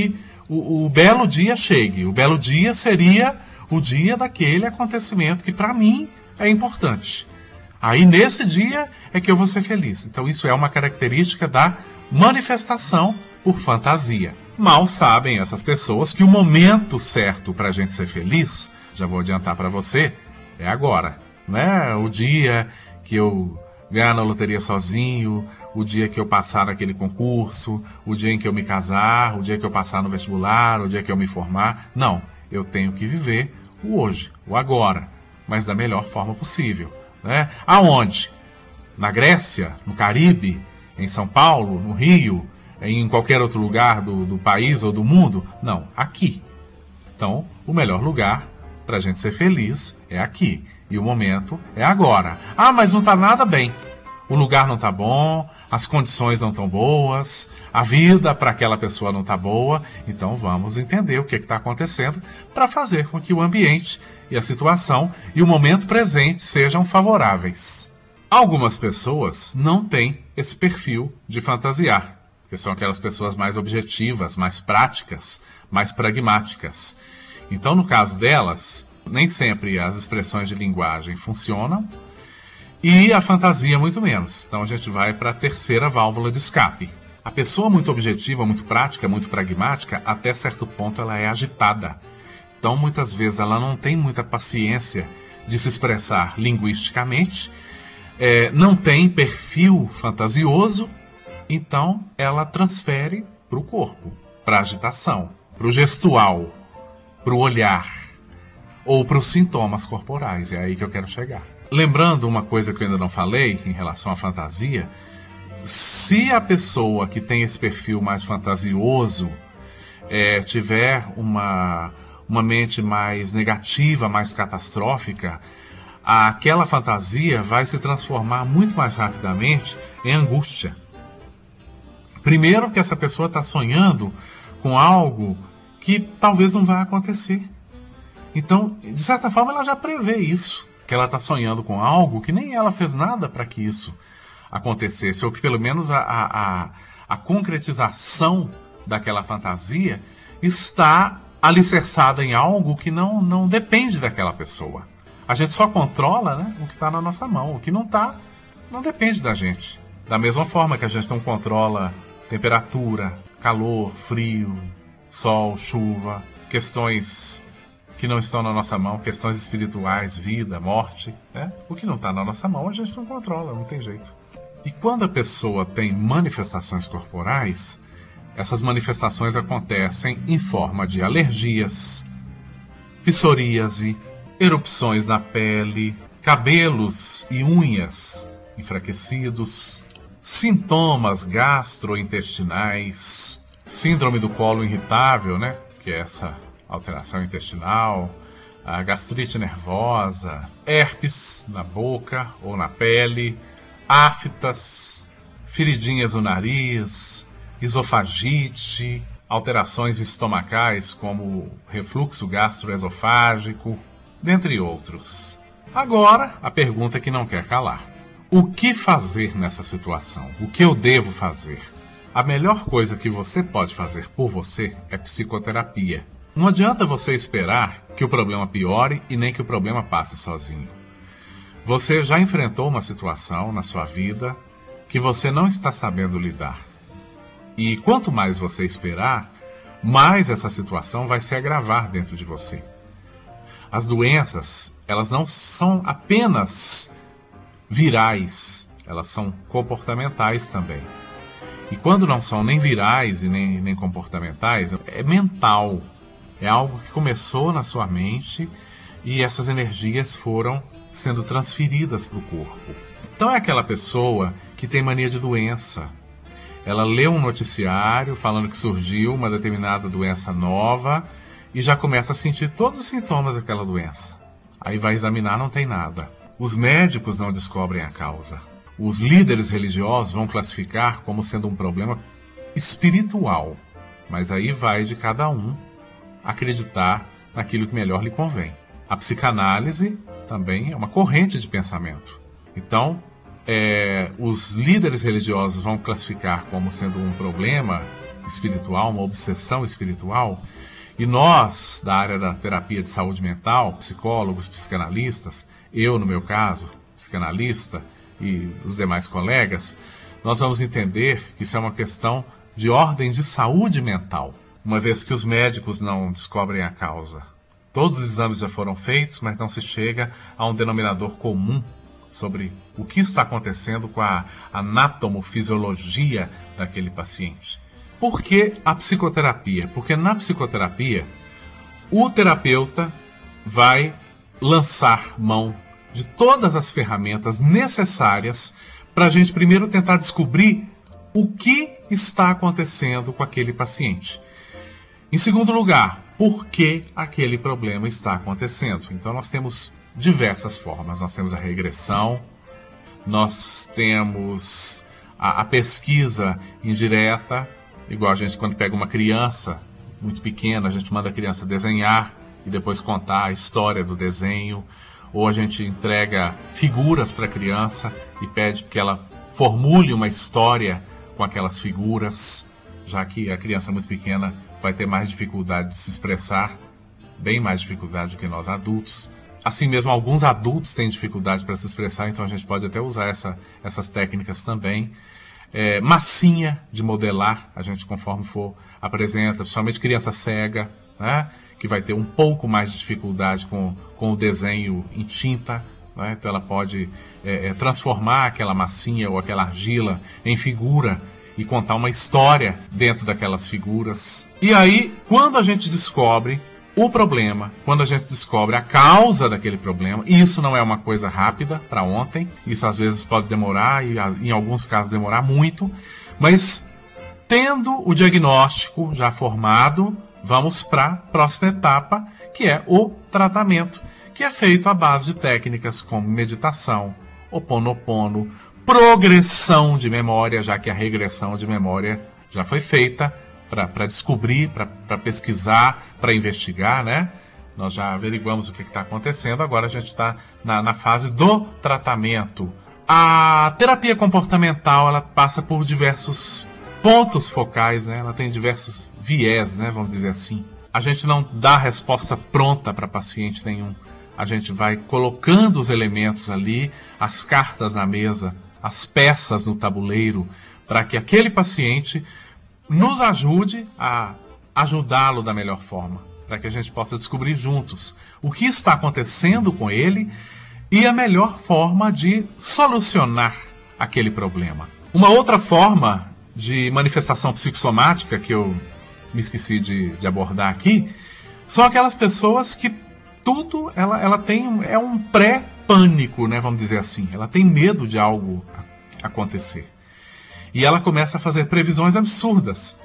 o, o belo dia chegue. O belo dia seria o dia daquele acontecimento que para mim é importante. Aí nesse dia é que eu vou ser feliz. Então isso é uma característica da manifestação por fantasia. Mal sabem essas pessoas que o momento certo para a gente ser feliz, já vou adiantar para você, é agora. Né? O dia que eu ganhar na loteria sozinho, o dia que eu passar naquele concurso, o dia em que eu me casar, o dia que eu passar no vestibular, o dia que eu me formar. Não, eu tenho que viver o hoje, o agora, mas da melhor forma possível. Né? Aonde? Na Grécia, no Caribe, em São Paulo, no Rio, em qualquer outro lugar do, do país ou do mundo? Não, aqui. Então, o melhor lugar para a gente ser feliz é aqui. E o momento é agora. Ah, mas não está nada bem. O lugar não está bom, as condições não estão boas, a vida para aquela pessoa não está boa. Então vamos entender o que está acontecendo para fazer com que o ambiente e a situação e o momento presente sejam favoráveis. Algumas pessoas não têm esse perfil de fantasiar, que são aquelas pessoas mais objetivas, mais práticas, mais pragmáticas. Então, no caso delas, nem sempre as expressões de linguagem funcionam e a fantasia muito menos. Então a gente vai para a terceira válvula de escape. A pessoa muito objetiva, muito prática, muito pragmática, até certo ponto ela é agitada. Então muitas vezes ela não tem muita paciência de se expressar linguisticamente, é, não tem perfil fantasioso, então ela transfere para o corpo, para a agitação, para o gestual, para o olhar, ou para os sintomas corporais, é aí que eu quero chegar. Lembrando uma coisa que eu ainda não falei em relação à fantasia, se a pessoa que tem esse perfil mais fantasioso é, tiver uma, uma mente mais negativa, mais catastrófica, aquela fantasia vai se transformar muito mais rapidamente em angústia. Primeiro que essa pessoa está sonhando com algo que talvez não vai acontecer. Então, de certa forma, ela já prevê isso, que ela está sonhando com algo que nem ela fez nada para que isso acontecesse, ou que pelo menos a, a, a concretização daquela fantasia está alicerçada em algo que não, não depende daquela pessoa. A gente só controla, né, o que está na nossa mão, o que não está, não depende da gente. Da mesma forma que a gente não controla temperatura, calor, frio, sol, chuva, questões que não estão na nossa mão, questões espirituais, vida, morte, né? O que não está na nossa mão a gente não controla, não tem jeito. E quando a pessoa tem manifestações corporais, essas manifestações acontecem em forma de alergias, psoríase, erupções na pele, cabelos e unhas enfraquecidos, sintomas gastrointestinais, síndrome do colo irritável, né? Que é essa alteração intestinal, a gastrite nervosa, herpes na boca ou na pele, aftas, feridinhas no nariz, esofagite, alterações estomacais como refluxo gastroesofágico, dentre outros. Agora, a pergunta que não quer calar. O que fazer nessa situação? O que eu devo fazer? A melhor coisa que você pode fazer por você é psicoterapia. Não adianta você esperar que o problema piore e nem que o problema passe sozinho. Você já enfrentou uma situação na sua vida que você não está sabendo lidar. E quanto mais você esperar, mais essa situação vai se agravar dentro de você. As doenças, elas não são apenas virais, elas são comportamentais também. E quando não são nem virais e nem, nem comportamentais, é mental. É algo que começou na sua mente e essas energias foram sendo transferidas para o corpo. Então é aquela pessoa que tem mania de doença. Ela lê um noticiário falando que surgiu uma determinada doença nova e já começa a sentir todos os sintomas daquela doença. Aí vai examinar, não tem nada. Os médicos não descobrem a causa. Os líderes religiosos vão classificar como sendo um problema espiritual. Mas aí vai de cada um acreditar naquilo que melhor lhe convém. A psicanálise também é uma corrente de pensamento. Então, é, os líderes religiosos vão classificar como sendo um problema espiritual, uma obsessão espiritual. E nós, da área da terapia de saúde mental, psicólogos, psicanalistas, eu no meu caso, psicanalista, e os demais colegas, nós vamos entender que isso é uma questão de ordem de saúde mental, uma vez que os médicos não descobrem a causa. Todos os exames já foram feitos, mas não se chega a um denominador comum sobre o que está acontecendo com a anatomofisiologia daquele paciente. Por que a psicoterapia? Porque na psicoterapia, o terapeuta vai lançar mão de todas as ferramentas necessárias para a gente primeiro tentar descobrir o que está acontecendo com aquele paciente. Em segundo lugar, por que aquele problema está acontecendo. Então nós temos diversas formas. Nós temos a regressão, nós temos a, a pesquisa indireta, igual a gente quando pega uma criança muito pequena, a gente manda a criança desenhar e depois contar a história do desenho, ou a gente entrega figuras para a criança e pede que ela formule uma história com aquelas figuras, já que a criança muito pequena vai ter mais dificuldade de se expressar, bem mais dificuldade do que nós adultos. Assim mesmo, alguns adultos têm dificuldade para se expressar, então a gente pode até usar essa, essas técnicas também. É, massinha de modelar, a gente conforme for apresenta, principalmente criança cega, né, que vai ter um pouco mais de dificuldade com, com o desenho em tinta, né, então ela pode é, é, transformar aquela massinha ou aquela argila em figura e contar uma história dentro daquelas figuras. E aí, quando a gente descobre o problema, quando a gente descobre a causa daquele problema, e isso não é uma coisa rápida para ontem, isso às vezes pode demorar, e em alguns casos demorar muito, mas tendo o diagnóstico já formado, vamos para a próxima etapa, que é o tratamento, que é feito à base de técnicas como meditação, Ho'oponopono, progressão de memória, já que a regressão de memória já foi feita, para descobrir, para pesquisar, para investigar, né? Nós já averiguamos o que está acontecendo, agora a gente está na, na fase do tratamento. A terapia comportamental, ela passa por diversos pontos focais, né? Ela tem diversos viés, né? Vamos dizer assim. A gente não dá resposta pronta para paciente nenhum. A gente vai colocando os elementos ali, as cartas na mesa, as peças no tabuleiro, para que aquele paciente nos ajude a ajudá-lo da melhor forma, para que a gente possa descobrir juntos o que está acontecendo com ele e a melhor forma de solucionar aquele problema. Uma outra forma de manifestação psicossomática que eu me esqueci de, de abordar aqui são aquelas pessoas que tudo ela, ela tem é um pré-pânico, né, vamos dizer assim. Ela tem medo de algo acontecer. E ela começa a fazer previsões absurdas.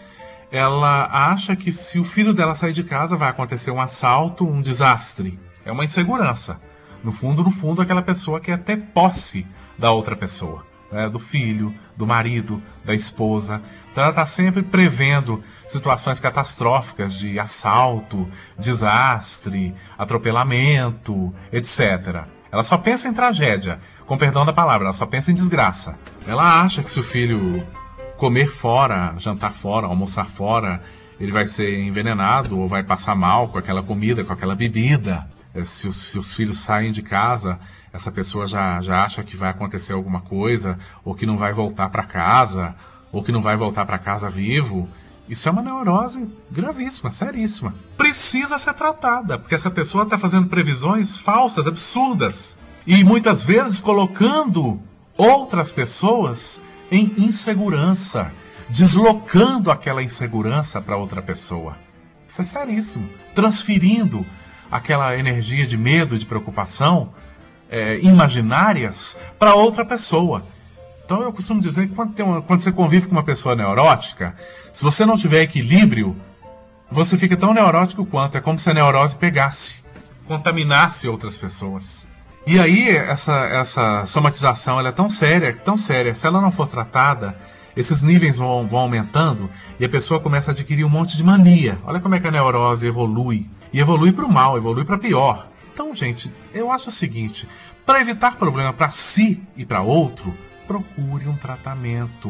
Ela acha que se o filho dela sair de casa vai acontecer um assalto, um desastre. É uma insegurança. No fundo, no fundo, aquela pessoa quer ter posse da outra pessoa, né? Do filho, do marido, da esposa. Então ela está sempre prevendo situações catastróficas de assalto, desastre, atropelamento, etcétera. Ela só pensa em tragédia. Com perdão da palavra, ela só pensa em desgraça. Ela acha que se o filho comer fora, jantar fora, almoçar fora, ele vai ser envenenado ou vai passar mal com aquela comida, com aquela bebida. Se os, se os filhos saem de casa, essa pessoa já, já acha que vai acontecer alguma coisa, ou que não vai voltar para casa, ou que não vai voltar para casa vivo. Isso é uma neurose gravíssima, seríssima. Precisa ser tratada, porque essa pessoa está fazendo previsões falsas, absurdas. E muitas vezes colocando outras pessoas em insegurança, deslocando aquela insegurança para outra pessoa. Isso é seríssimo. Transferindo aquela energia de medo, de preocupação, é, imaginárias para outra pessoa. Então eu costumo dizer que quando, tem uma, quando você convive com uma pessoa neurótica, se você não tiver equilíbrio, você fica tão neurótico quanto. É como se a neurose pegasse, contaminasse outras pessoas. E aí essa, essa somatização ela é tão séria, tão séria, se ela não for tratada, esses níveis vão, vão aumentando e a pessoa começa a adquirir um monte de mania. Olha como é que a neurose evolui. E evolui para o mal, evolui para pior. Então, gente, eu acho o seguinte, para evitar problema para si e para outro, procure um tratamento.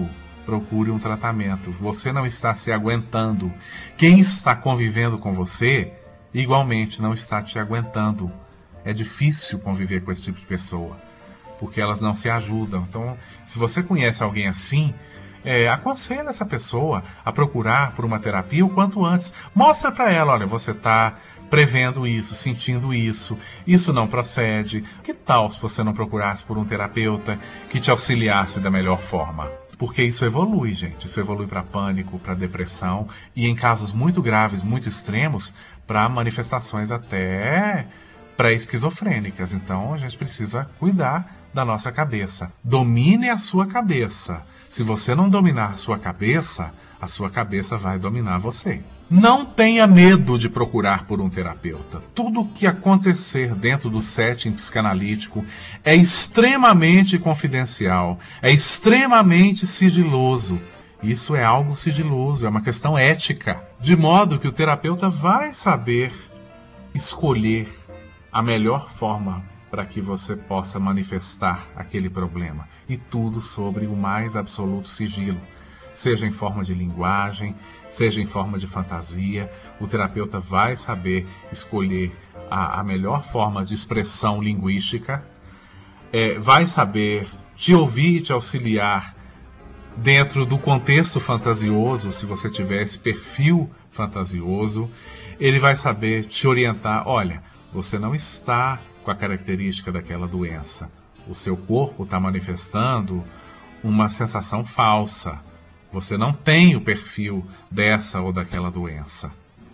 procure um tratamento. Você não está se aguentando. Quem está convivendo com você, igualmente não está te aguentando. É difícil conviver com esse tipo de pessoa, porque elas não se ajudam. Então, se você conhece alguém assim, é, aconselha essa pessoa a procurar por uma terapia o quanto antes. Mostra para ela, olha, você está prevendo isso, sentindo isso, isso não procede. Que tal se você não procurasse por um terapeuta que te auxiliasse da melhor forma? Porque isso evolui, gente. Isso evolui para pânico, para depressão e, em casos muito graves, muito extremos, para manifestações até pré-esquizofrênicas. Então, a gente precisa cuidar da nossa cabeça. Domine a sua cabeça. Se você não dominar a sua cabeça, a sua cabeça vai dominar você. Não tenha medo de procurar por um terapeuta. Tudo o que acontecer dentro do setting psicanalítico é extremamente confidencial, é extremamente sigiloso. Isso é algo sigiloso, é uma questão ética. De modo que o terapeuta vai saber escolher a melhor forma para que você possa manifestar aquele problema. E tudo sobre o mais absoluto sigilo. Seja em forma de linguagem, seja em forma de fantasia, o terapeuta vai saber escolher a, a melhor forma de expressão linguística, é, vai saber te ouvir e te auxiliar dentro do contexto fantasioso, se você tiver esse perfil fantasioso, ele vai saber te orientar, olha, você não está com a característica daquela doença, o seu corpo está manifestando uma sensação falsa. Você não tem o perfil dessa ou daquela doença.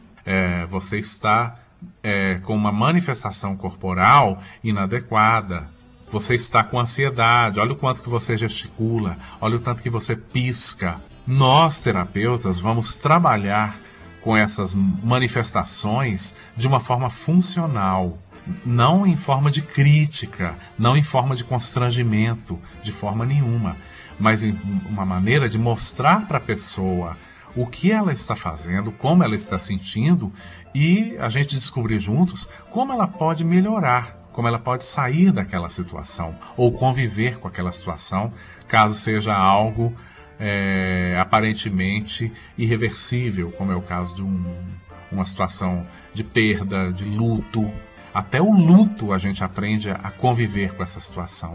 É, você está é, com uma manifestação corporal inadequada. Você está com ansiedade. Olha o quanto que você gesticula. Olha o tanto que você pisca. Nós, terapeutas, vamos trabalhar com essas manifestações de uma forma funcional. Não em forma de crítica, não em forma de constrangimento, de forma nenhuma. Mas em uma maneira de mostrar para a pessoa o que ela está fazendo, como ela está sentindo e a gente descobrir juntos como ela pode melhorar, como ela pode sair daquela situação ou conviver com aquela situação, caso seja algo é, aparentemente irreversível, como é o caso de um, uma situação de perda, de luto. Até o luto a gente aprende a conviver com essa situação.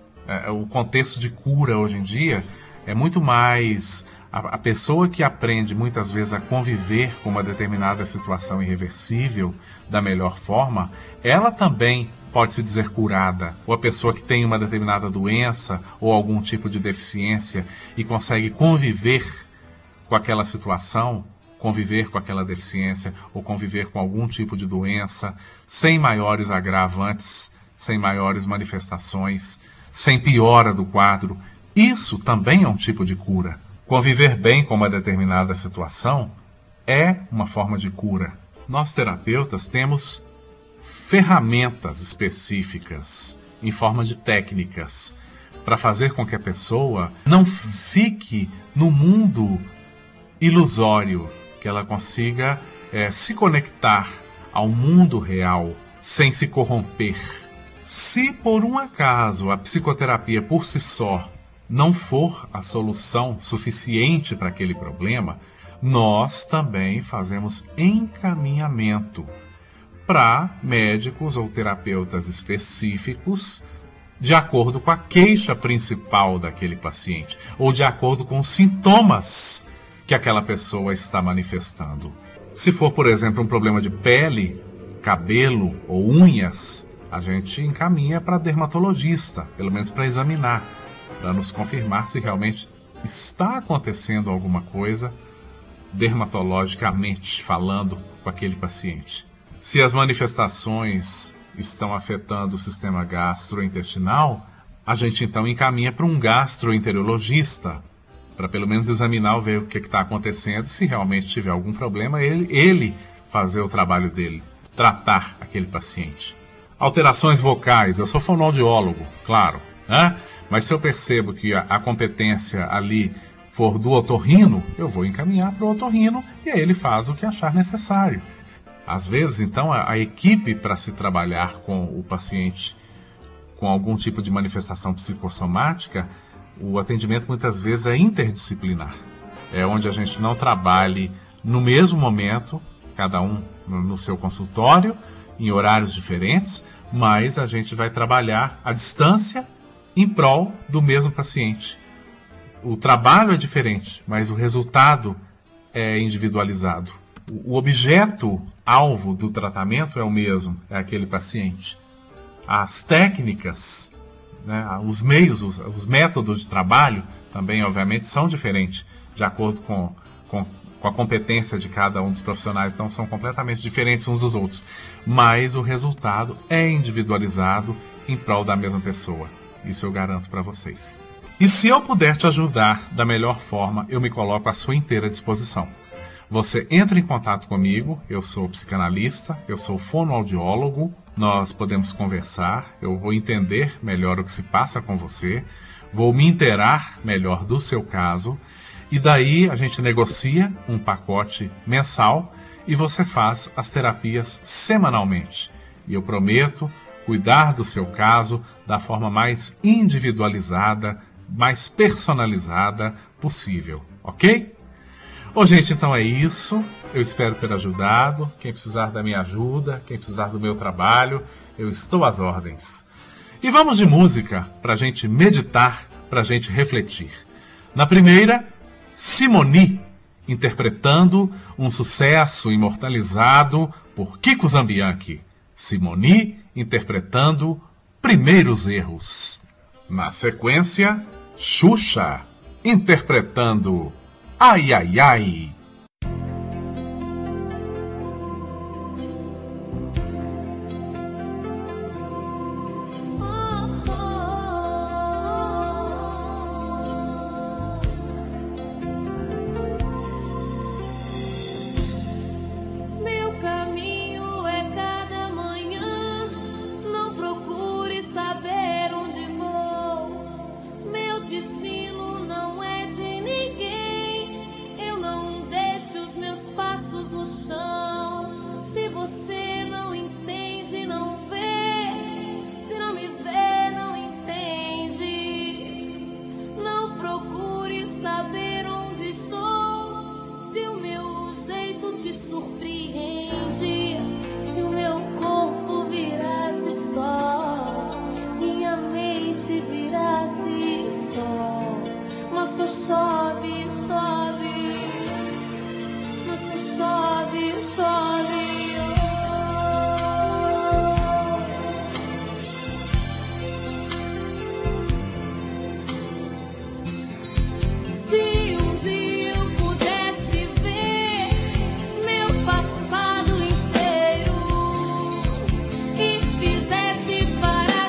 O contexto de cura hoje em dia é muito mais a, a pessoa que aprende muitas vezes a conviver com uma determinada situação irreversível da melhor forma, ela também pode se dizer curada. Ou a pessoa que tem uma determinada doença ou algum tipo de deficiência e consegue conviver com aquela situação, conviver com aquela deficiência ou conviver com algum tipo de doença sem maiores agravantes, sem maiores manifestações, sem piora do quadro. Isso também é um tipo de cura. Conviver bem com uma determinada situação é uma forma de cura. Nós, terapeutas, temos ferramentas específicas em forma de técnicas para fazer com que a pessoa não fique no mundo ilusório, que ela consiga é, se conectar ao mundo real sem se corromper. Se por um acaso a psicoterapia por si só não for a solução suficiente para aquele problema, nós também fazemos encaminhamento para médicos ou terapeutas específicos de acordo com a queixa principal daquele paciente ou de acordo com os sintomas que aquela pessoa está manifestando. Se for, por exemplo, um problema de pele, cabelo ou unhas, a gente encaminha para dermatologista, pelo menos para examinar, para nos confirmar se realmente está acontecendo alguma coisa dermatologicamente falando com aquele paciente. Se as manifestações estão afetando o sistema gastrointestinal, a gente então encaminha para um gastroenterologista, para pelo menos examinar, ver o que está acontecendo, se realmente tiver algum problema, ele, ele fazer o trabalho dele, tratar aquele paciente. Alterações vocais, eu sou fonoaudiólogo, claro, né? Mas se eu percebo que a, a competência ali for do otorrino, eu vou encaminhar para o otorrino e aí ele faz o que achar necessário. Às vezes, então, a, a equipe para se trabalhar com o paciente com algum tipo de manifestação psicossomática O atendimento muitas vezes é interdisciplinar. É onde a gente não trabalhe no mesmo momento, cada um no seu consultório, em horários diferentes, mas a gente vai trabalhar à distância em prol do mesmo paciente. O trabalho é diferente, mas o resultado é individualizado. O objeto alvo do tratamento é o mesmo, é aquele paciente. As técnicas, né, os meios, os, os métodos de trabalho também, obviamente, são diferentes, de acordo com, com, com a competência de cada um dos profissionais, então são completamente diferentes uns dos outros. Mas o resultado é individualizado em prol da mesma pessoa. Isso eu garanto para vocês. E se eu puder te ajudar da melhor forma, eu me coloco à sua inteira disposição. Você entra em contato comigo, eu sou psicanalista, eu sou fonoaudiólogo, nós podemos conversar, eu vou entender melhor o que se passa com você, vou me inteirar melhor do seu caso, e daí a gente negocia um pacote mensal e você faz as terapias semanalmente. E eu prometo cuidar do seu caso da forma mais individualizada, mais personalizada possível, ok? Bom, gente, então é isso. Eu espero ter ajudado. Quem precisar da minha ajuda, quem precisar do meu trabalho, eu estou às ordens. E vamos de música para a gente meditar, para a gente refletir. Na primeira, Simoni, interpretando um sucesso imortalizado por Kiko Zambianchi. Simoni interpretando Primeiros Erros. Na sequência, Xuxa interpretando Ai, Ai, Ai.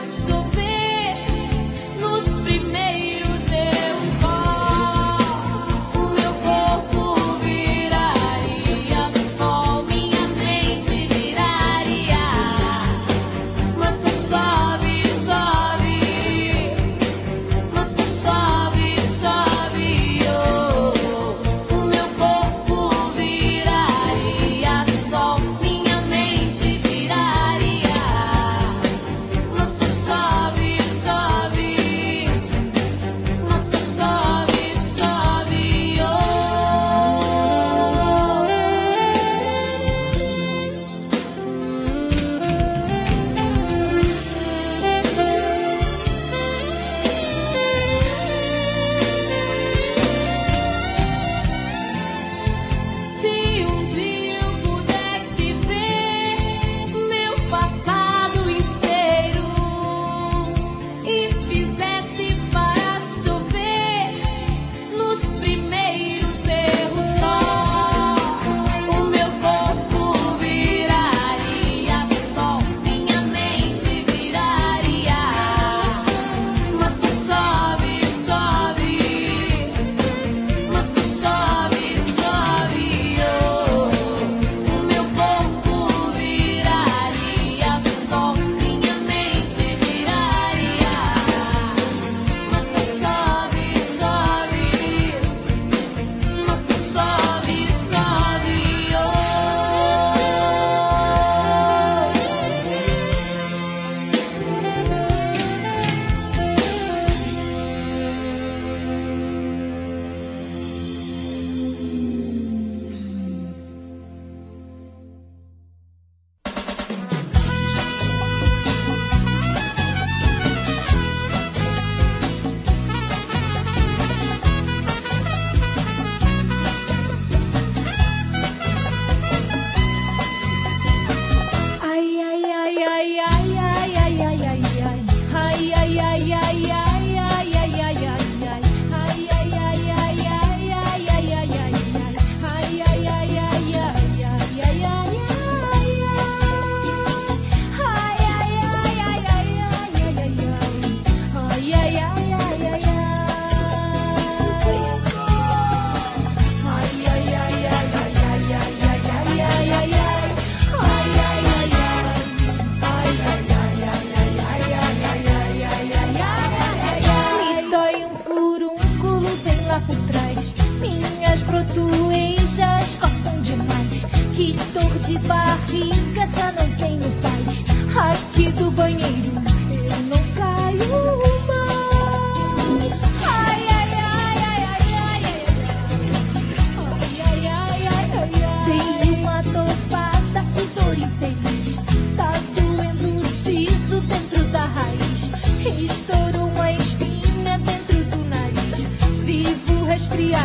Primeiros eu só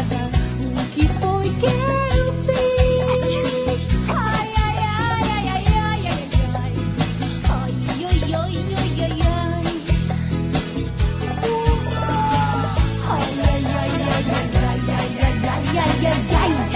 nada. O que foi que eu fiz? Ai, ai, ai, ai, ai, ai, ai, ai. Ai, ai, ai, ai, ai, ai. Ai, ai, ai, ai, ai, ai, ai, ai, ai, ai, ai.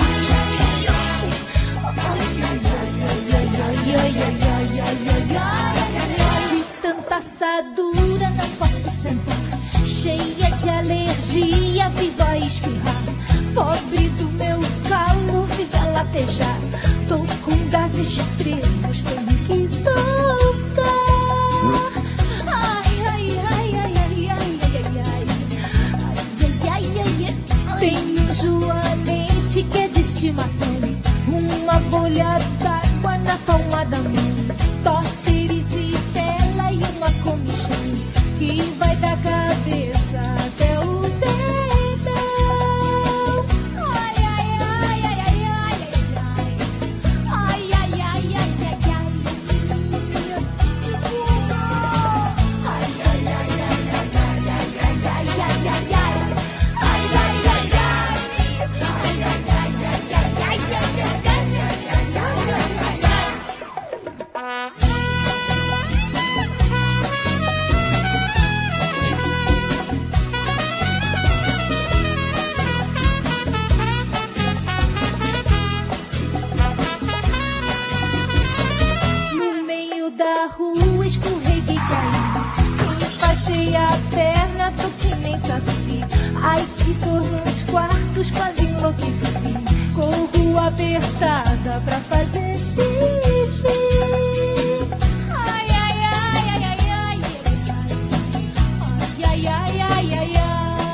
De tanta assadura não posso sentar, cheia de alergia, viva a espirrar. Pobre do meu calo, vive a latejar. Tô com gases presos, tenho que soltar. Ai, ai, ai, ai, ai, ai, ai, ai, ai, ai, ai, ai. Tenho joanete que é de estimação, uma bolha d'água na palma da mão, tosse, erisipela e uma comichão que vai da cabeça até o dedão. Ai, ai, ai, ai, ai, ai, ai, ai, ai, ai, ai, ai, ai, no meio da rua escorreguei, caí, empachei a perna, tô que nem saci. Ai, que dor nos quartos, quase enlouqueci. Corro apertada pra fazer xixi. Ai, ai, ai, ai, ai, ai, ai, ai, ai, ai, ai, ai, ai.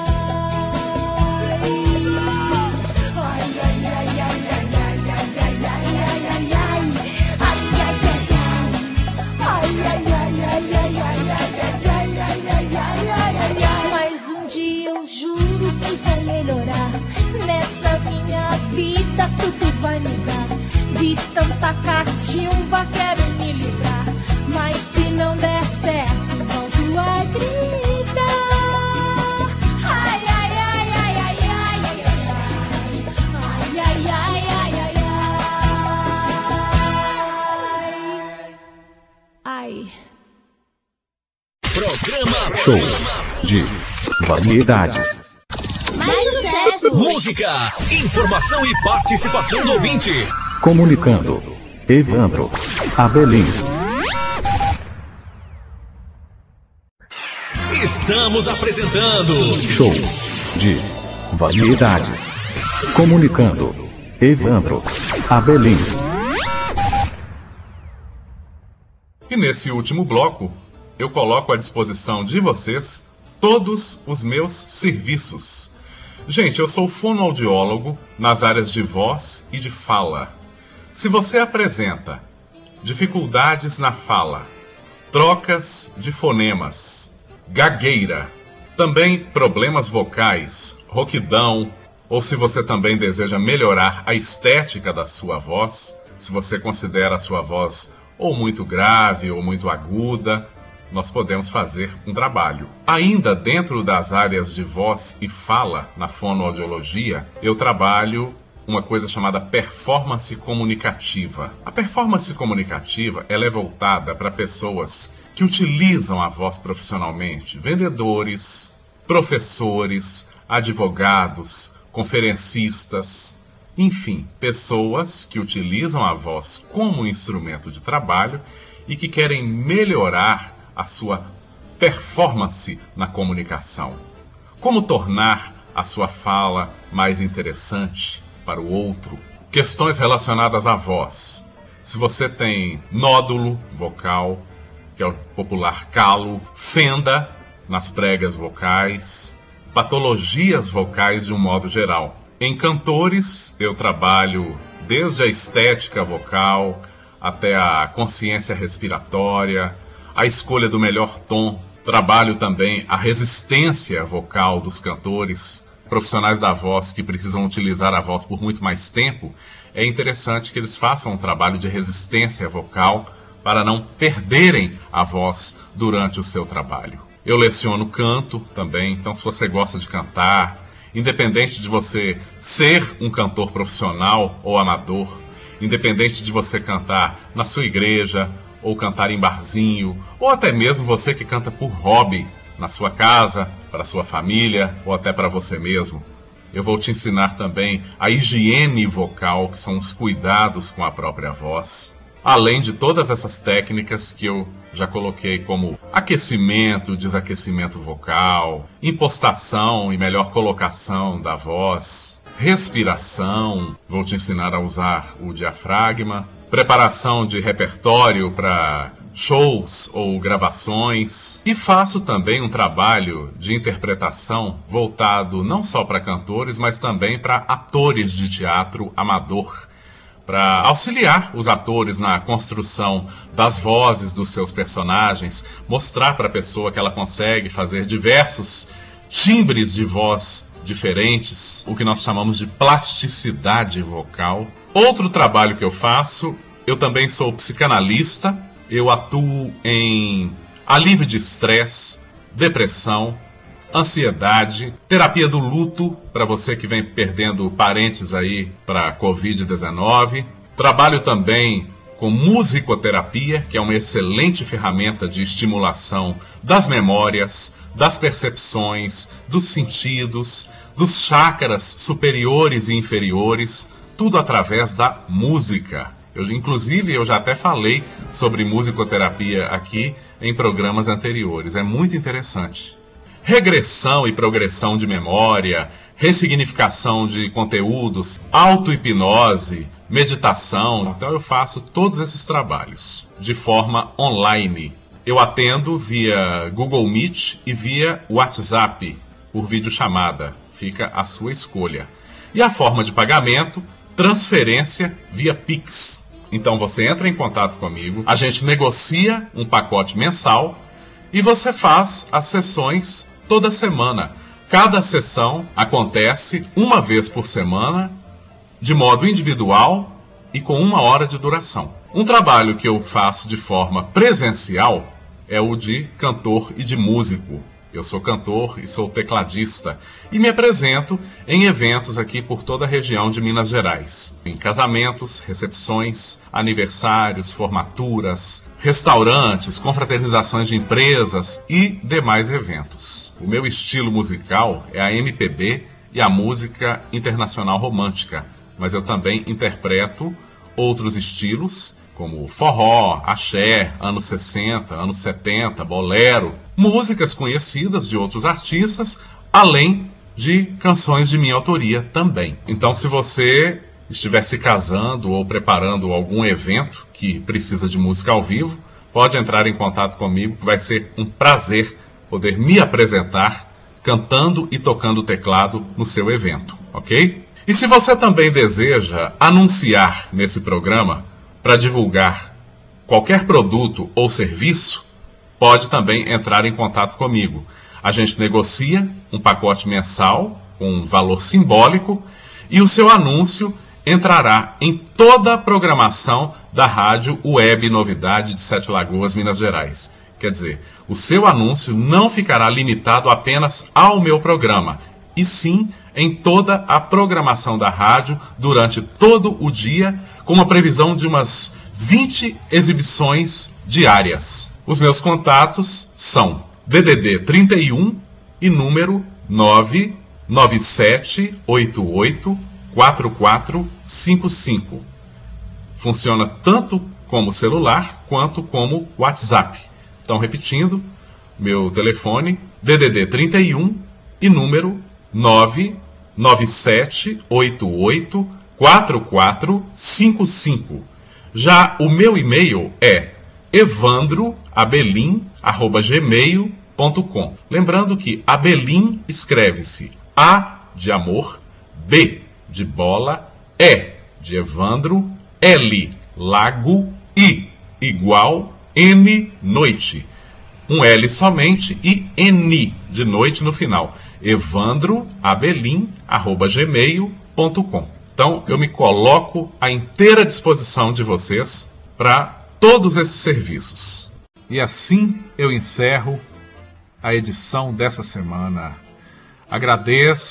Mas um dia eu juro que vai melhorar. Nessa minha vida tudo vai mudar. De tanta catimba quero me livrar, mas se não der certo volto a gritar. Ai, ai, ai, ai, ai, ai, ai, ai, ai, ai, ai, ai, ai. Programa Show de variedades. Mais sucesso! Música, informação e participação do ouvinte. Comunicando. Evandro Abelim. Estamos apresentando Show de variedades. Comunicando. Evandro Abelim. E nesse último bloco, eu coloco à disposição de vocês todos os meus serviços. Gente, eu sou fonoaudiólogo nas áreas de voz e de fala. Se você apresenta dificuldades na fala, trocas de fonemas, gagueira, também problemas vocais, rouquidão, ou se você também deseja melhorar a estética da sua voz, se você considera a sua voz ou muito grave ou muito aguda, nós podemos fazer um trabalho. Ainda dentro das áreas de voz e fala, na fonoaudiologia, eu trabalho uma coisa chamada performance comunicativa. A performance comunicativa, ela é voltada para pessoas que utilizam a voz profissionalmente, vendedores, professores, advogados, conferencistas, enfim, pessoas que utilizam a voz como instrumento de trabalho e que querem melhorar a sua performance na comunicação. Como tornar a sua fala mais interessante para o outro? Questões relacionadas à voz. Se você tem nódulo vocal, que é o popular calo, fenda nas pregas vocais, patologias vocais de um modo geral. Em cantores, eu trabalho desde a estética vocal até a consciência respiratória, a escolha do melhor tom. Trabalho também a resistência vocal dos cantores. Profissionais da voz que precisam utilizar a voz por muito mais tempo, é interessante que eles façam um trabalho de resistência vocal para não perderem a voz durante o seu trabalho. Eu leciono canto também, então se você gosta de cantar, Independente de você ser um cantor profissional ou amador, independente de você cantar na sua igreja, ou cantar em barzinho, ou até mesmo você que canta por hobby, na sua casa, para sua família, ou até para você mesmo. Eu vou te ensinar também a higiene vocal, que são os cuidados com a própria voz. Além de todas essas técnicas que eu já coloquei como aquecimento, desaquecimento vocal, impostação e melhor colocação da voz, respiração, vou te ensinar a usar o diafragma, preparação de repertório para shows ou gravações, e faço também um trabalho de interpretação voltado não só para cantores, mas também para atores de teatro amador, para auxiliar os atores na construção das vozes dos seus personagens, mostrar para a pessoa que ela consegue fazer diversos timbres de voz diferentes, o que nós chamamos de plasticidade vocal. Outro trabalho que eu faço, eu também sou psicanalista, eu atuo em alívio de estresse, depressão, ansiedade, terapia do luto, para você que vem perdendo parentes aí para covid dezenove. Trabalho também com musicoterapia, que é uma excelente ferramenta de estimulação das memórias, das percepções, dos sentidos, dos chakras superiores e inferiores, tudo através da música. Eu, inclusive, eu já até falei sobre musicoterapia aqui em programas anteriores. É muito interessante. Regressão e progressão de memória, ressignificação de conteúdos, auto-hipnose, meditação. Então eu faço todos esses trabalhos de forma online. Eu atendo via Google Meet e via WhatsApp, por videochamada. Fica a sua escolha. E a forma de pagamento, transferência via Pix. Então você entra em contato comigo, a gente negocia um pacote mensal e você faz as sessões toda semana. Cada sessão acontece uma vez por semana, de modo individual e com uma hora de duração. Um trabalho que eu faço de forma presencial é o de cantor e de músico. Eu sou cantor e sou tecladista e me apresento em eventos aqui por toda a região de Minas Gerais. Em casamentos, recepções, aniversários, formaturas, restaurantes, confraternizações de empresas e demais eventos. O meu estilo musical é a M P B e a música internacional romântica, mas eu também interpreto outros estilos, como forró, axé, anos sessenta, anos setenta, bolero, músicas conhecidas de outros artistas, além de canções de minha autoria também. Então, se você estiver se casando ou preparando algum evento que precisa de música ao vivo, pode entrar em contato comigo, que vai ser um prazer poder me apresentar cantando e tocando teclado no seu evento, ok? E se você também deseja anunciar nesse programa, para divulgar qualquer produto ou serviço, pode também entrar em contato comigo. A gente negocia um pacote mensal com um valor simbólico e o seu anúncio entrará em toda a programação da Rádio Web Novidade de Sete Lagoas, Minas Gerais. Quer dizer, o seu anúncio não ficará limitado apenas ao meu programa, e sim em toda a programação da rádio durante todo o dia, com uma previsão de umas vinte exibições diárias. Os meus contatos são D D D trinta e um e número nove nove sete oito oito quatro quatro cinco cinco. Funciona tanto como celular quanto como WhatsApp. Então, repetindo, meu telefone D D D trinta e um e número nove nove sete oito oito quatro quatro cinco cinco. Já o meu e-mail é evandro abelim arroba gmail ponto com. Lembrando que Abelim escreve-se A de amor, B de bola, E de Evandro, L lago, I igual, N noite. Um L somente e N de noite no final. evandro abelim arroba gmail ponto com. Então, eu me coloco à inteira disposição de vocês para todos esses serviços. E assim eu encerro a edição dessa semana. Agradeço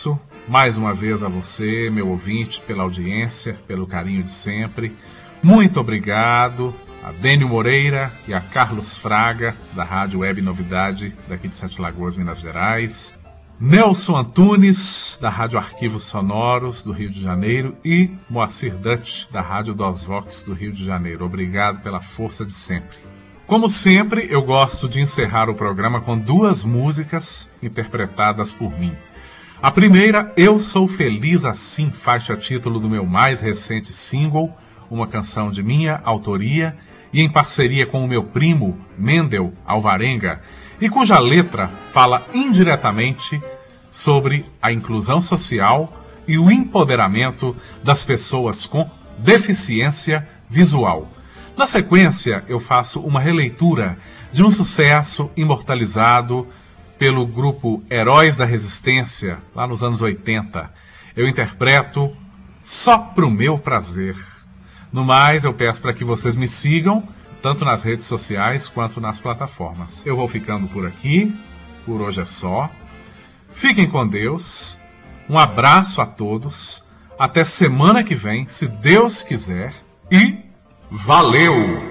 mais uma vez a você, meu ouvinte, pela audiência, pelo carinho de sempre. Muito obrigado a Dênio Moreira e a Carlos Fraga, da Rádio Web Novidade, daqui de Sete Lagoas, Minas Gerais. Nelson Antunes, da Rádio Arquivos Sonoros, do Rio de Janeiro. E Moacir Dutch, da Rádio Dosvox, do Rio de Janeiro. Obrigado pela força de sempre. Como sempre, eu gosto de encerrar o programa com duas músicas interpretadas por mim. A primeira, Eu Sou Feliz Assim, faixa título do meu mais recente single, uma canção de minha autoria e em parceria com o meu primo, Mendel Alvarenga, e cuja letra fala indiretamente sobre a inclusão social e o empoderamento das pessoas com deficiência visual. Na sequência, eu faço uma releitura de um sucesso imortalizado pelo grupo Heróis da Resistência, lá nos anos oitenta. Eu interpreto Só Pro Meu Prazer. No mais, eu peço para que vocês me sigam, tanto nas redes sociais quanto nas plataformas. Eu vou ficando por aqui, por hoje é só. Fiquem com Deus, um abraço a todos, até semana que vem, se Deus quiser, e valeu!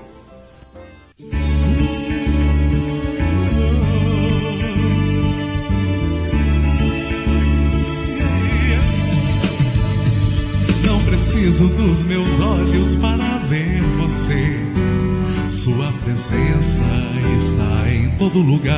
Preciso dos meus olhos para ver você. Sua presença está em todo lugar.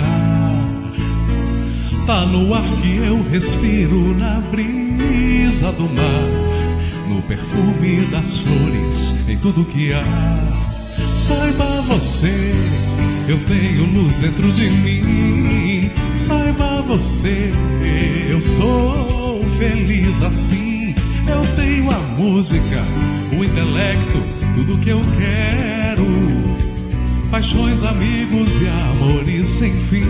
Tá no ar que eu respiro, na brisa do mar, no perfume das flores, em tudo que há. Saiba você, eu tenho luz dentro de mim. Saiba você, eu sou feliz assim. Eu tenho a música, o intelecto, tudo que eu quero. Paixões, amigos e amores sem fim.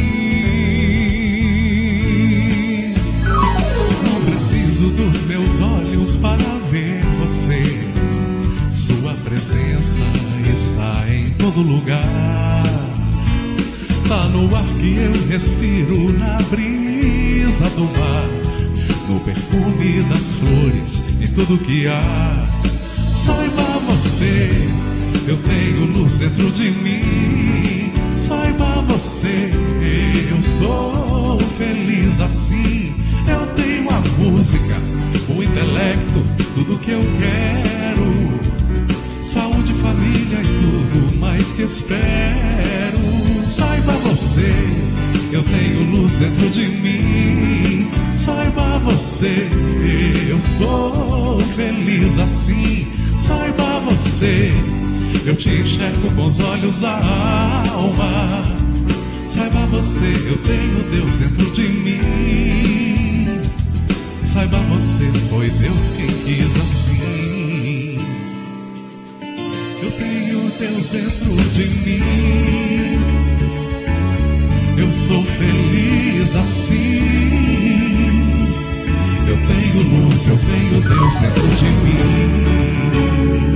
Não preciso dos meus olhos para ver você. Sua presença está em todo lugar. Tá no ar que eu respiro, na brisa do mar, no perfume das flores, em tudo que há. Saiba você, eu tenho luz dentro de mim. Saiba você, eu sou feliz assim. Eu tenho a música, o intelecto, tudo que eu quero. Saúde, família e tudo mais que espero. Saiba você, eu tenho luz dentro de mim. Saiba você, eu sou feliz assim. Saiba você, eu te enxergo com os olhos da alma. Saiba você, eu tenho Deus dentro de mim. Saiba você, foi Deus quem quis assim. Eu tenho Deus dentro de mim. Eu sou feliz assim. Eu tenho luz, eu tenho Deus dentro de mim.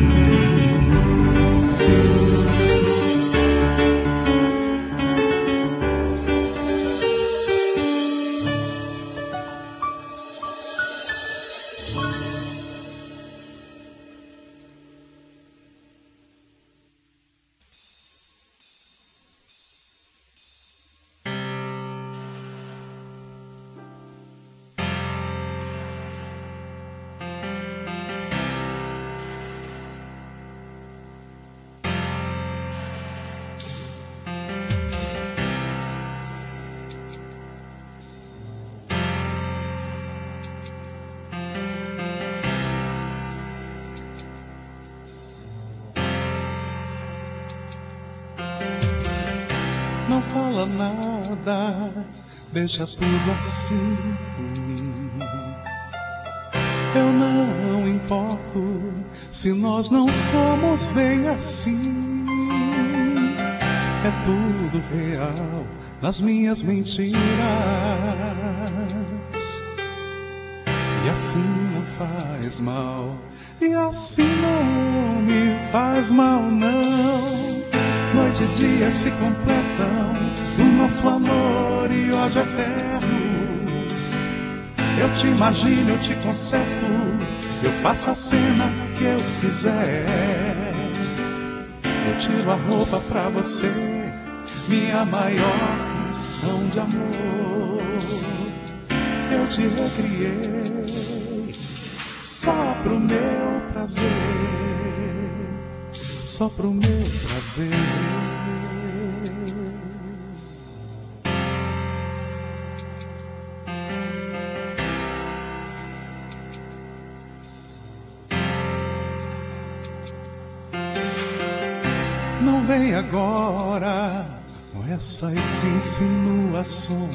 Não fala nada, deixa tudo assim por mim. Eu não importo se nós não somos bem assim. É tudo real nas minhas mentiras. E assim não faz mal, e assim não me faz mal não. Noite e dia se completam, o nosso amor e ódio eterno. Eu te imagino, eu te conserto, eu faço a cena que eu quiser. Eu tiro a roupa pra você, minha maior lição de amor. Eu te recriei só pro meu prazer, só pro meu prazer. Não vem agora com essas insinuações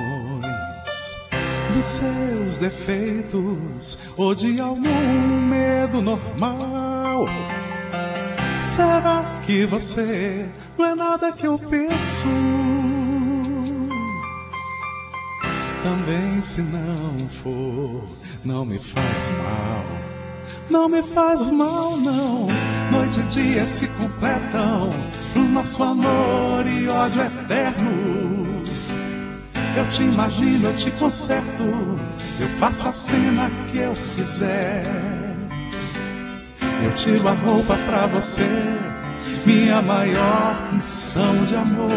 de seus defeitos ou de algum medo normal. Será que você não é nada que eu penso? Também se não for, não me faz mal. Não me faz mal, não. Noite e dia se completam pro nosso amor e ódio eterno. Eu te imagino, eu te conserto, eu faço a cena que eu quiser. Eu tiro a roupa pra você, minha maior missão de amor.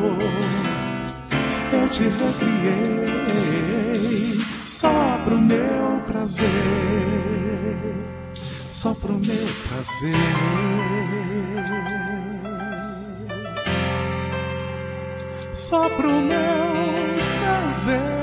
Eu te recriei só pro meu prazer, só pro meu prazer, só pro meu prazer.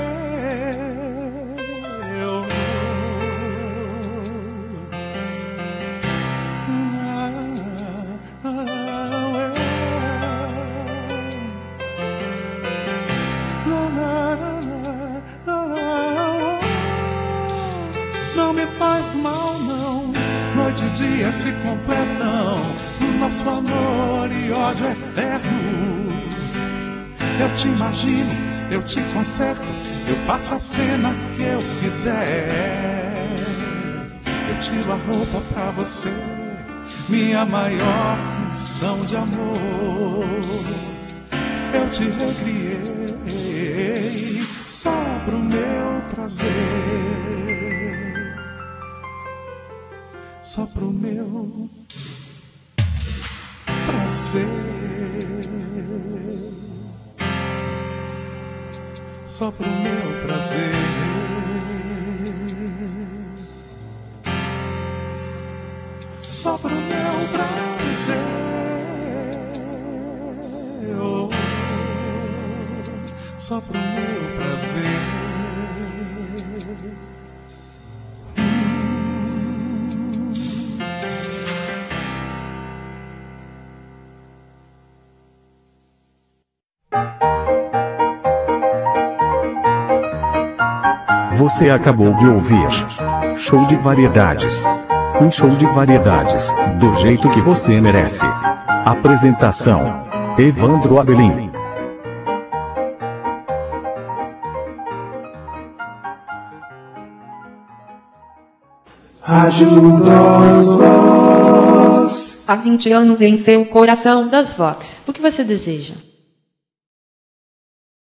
Não me faz mal, não. Noite e dia se completam no nosso amor e ódio eterno. Eu te imagino, eu te conserto, eu faço a cena que eu quiser. Eu tiro a roupa pra você, minha maior missão de amor. Eu te recriei só pro meu prazer, só pro meu prazer, só pro meu prazer, só pro meu prazer, oh, só pro meu prazer. Você acabou de ouvir Show de Variedades. Um show de variedades, do jeito que você merece. Apresentação: Evandro Abelim. Ajuda-os, Voz. Há vinte anos em seu coração das Vox. O que você deseja?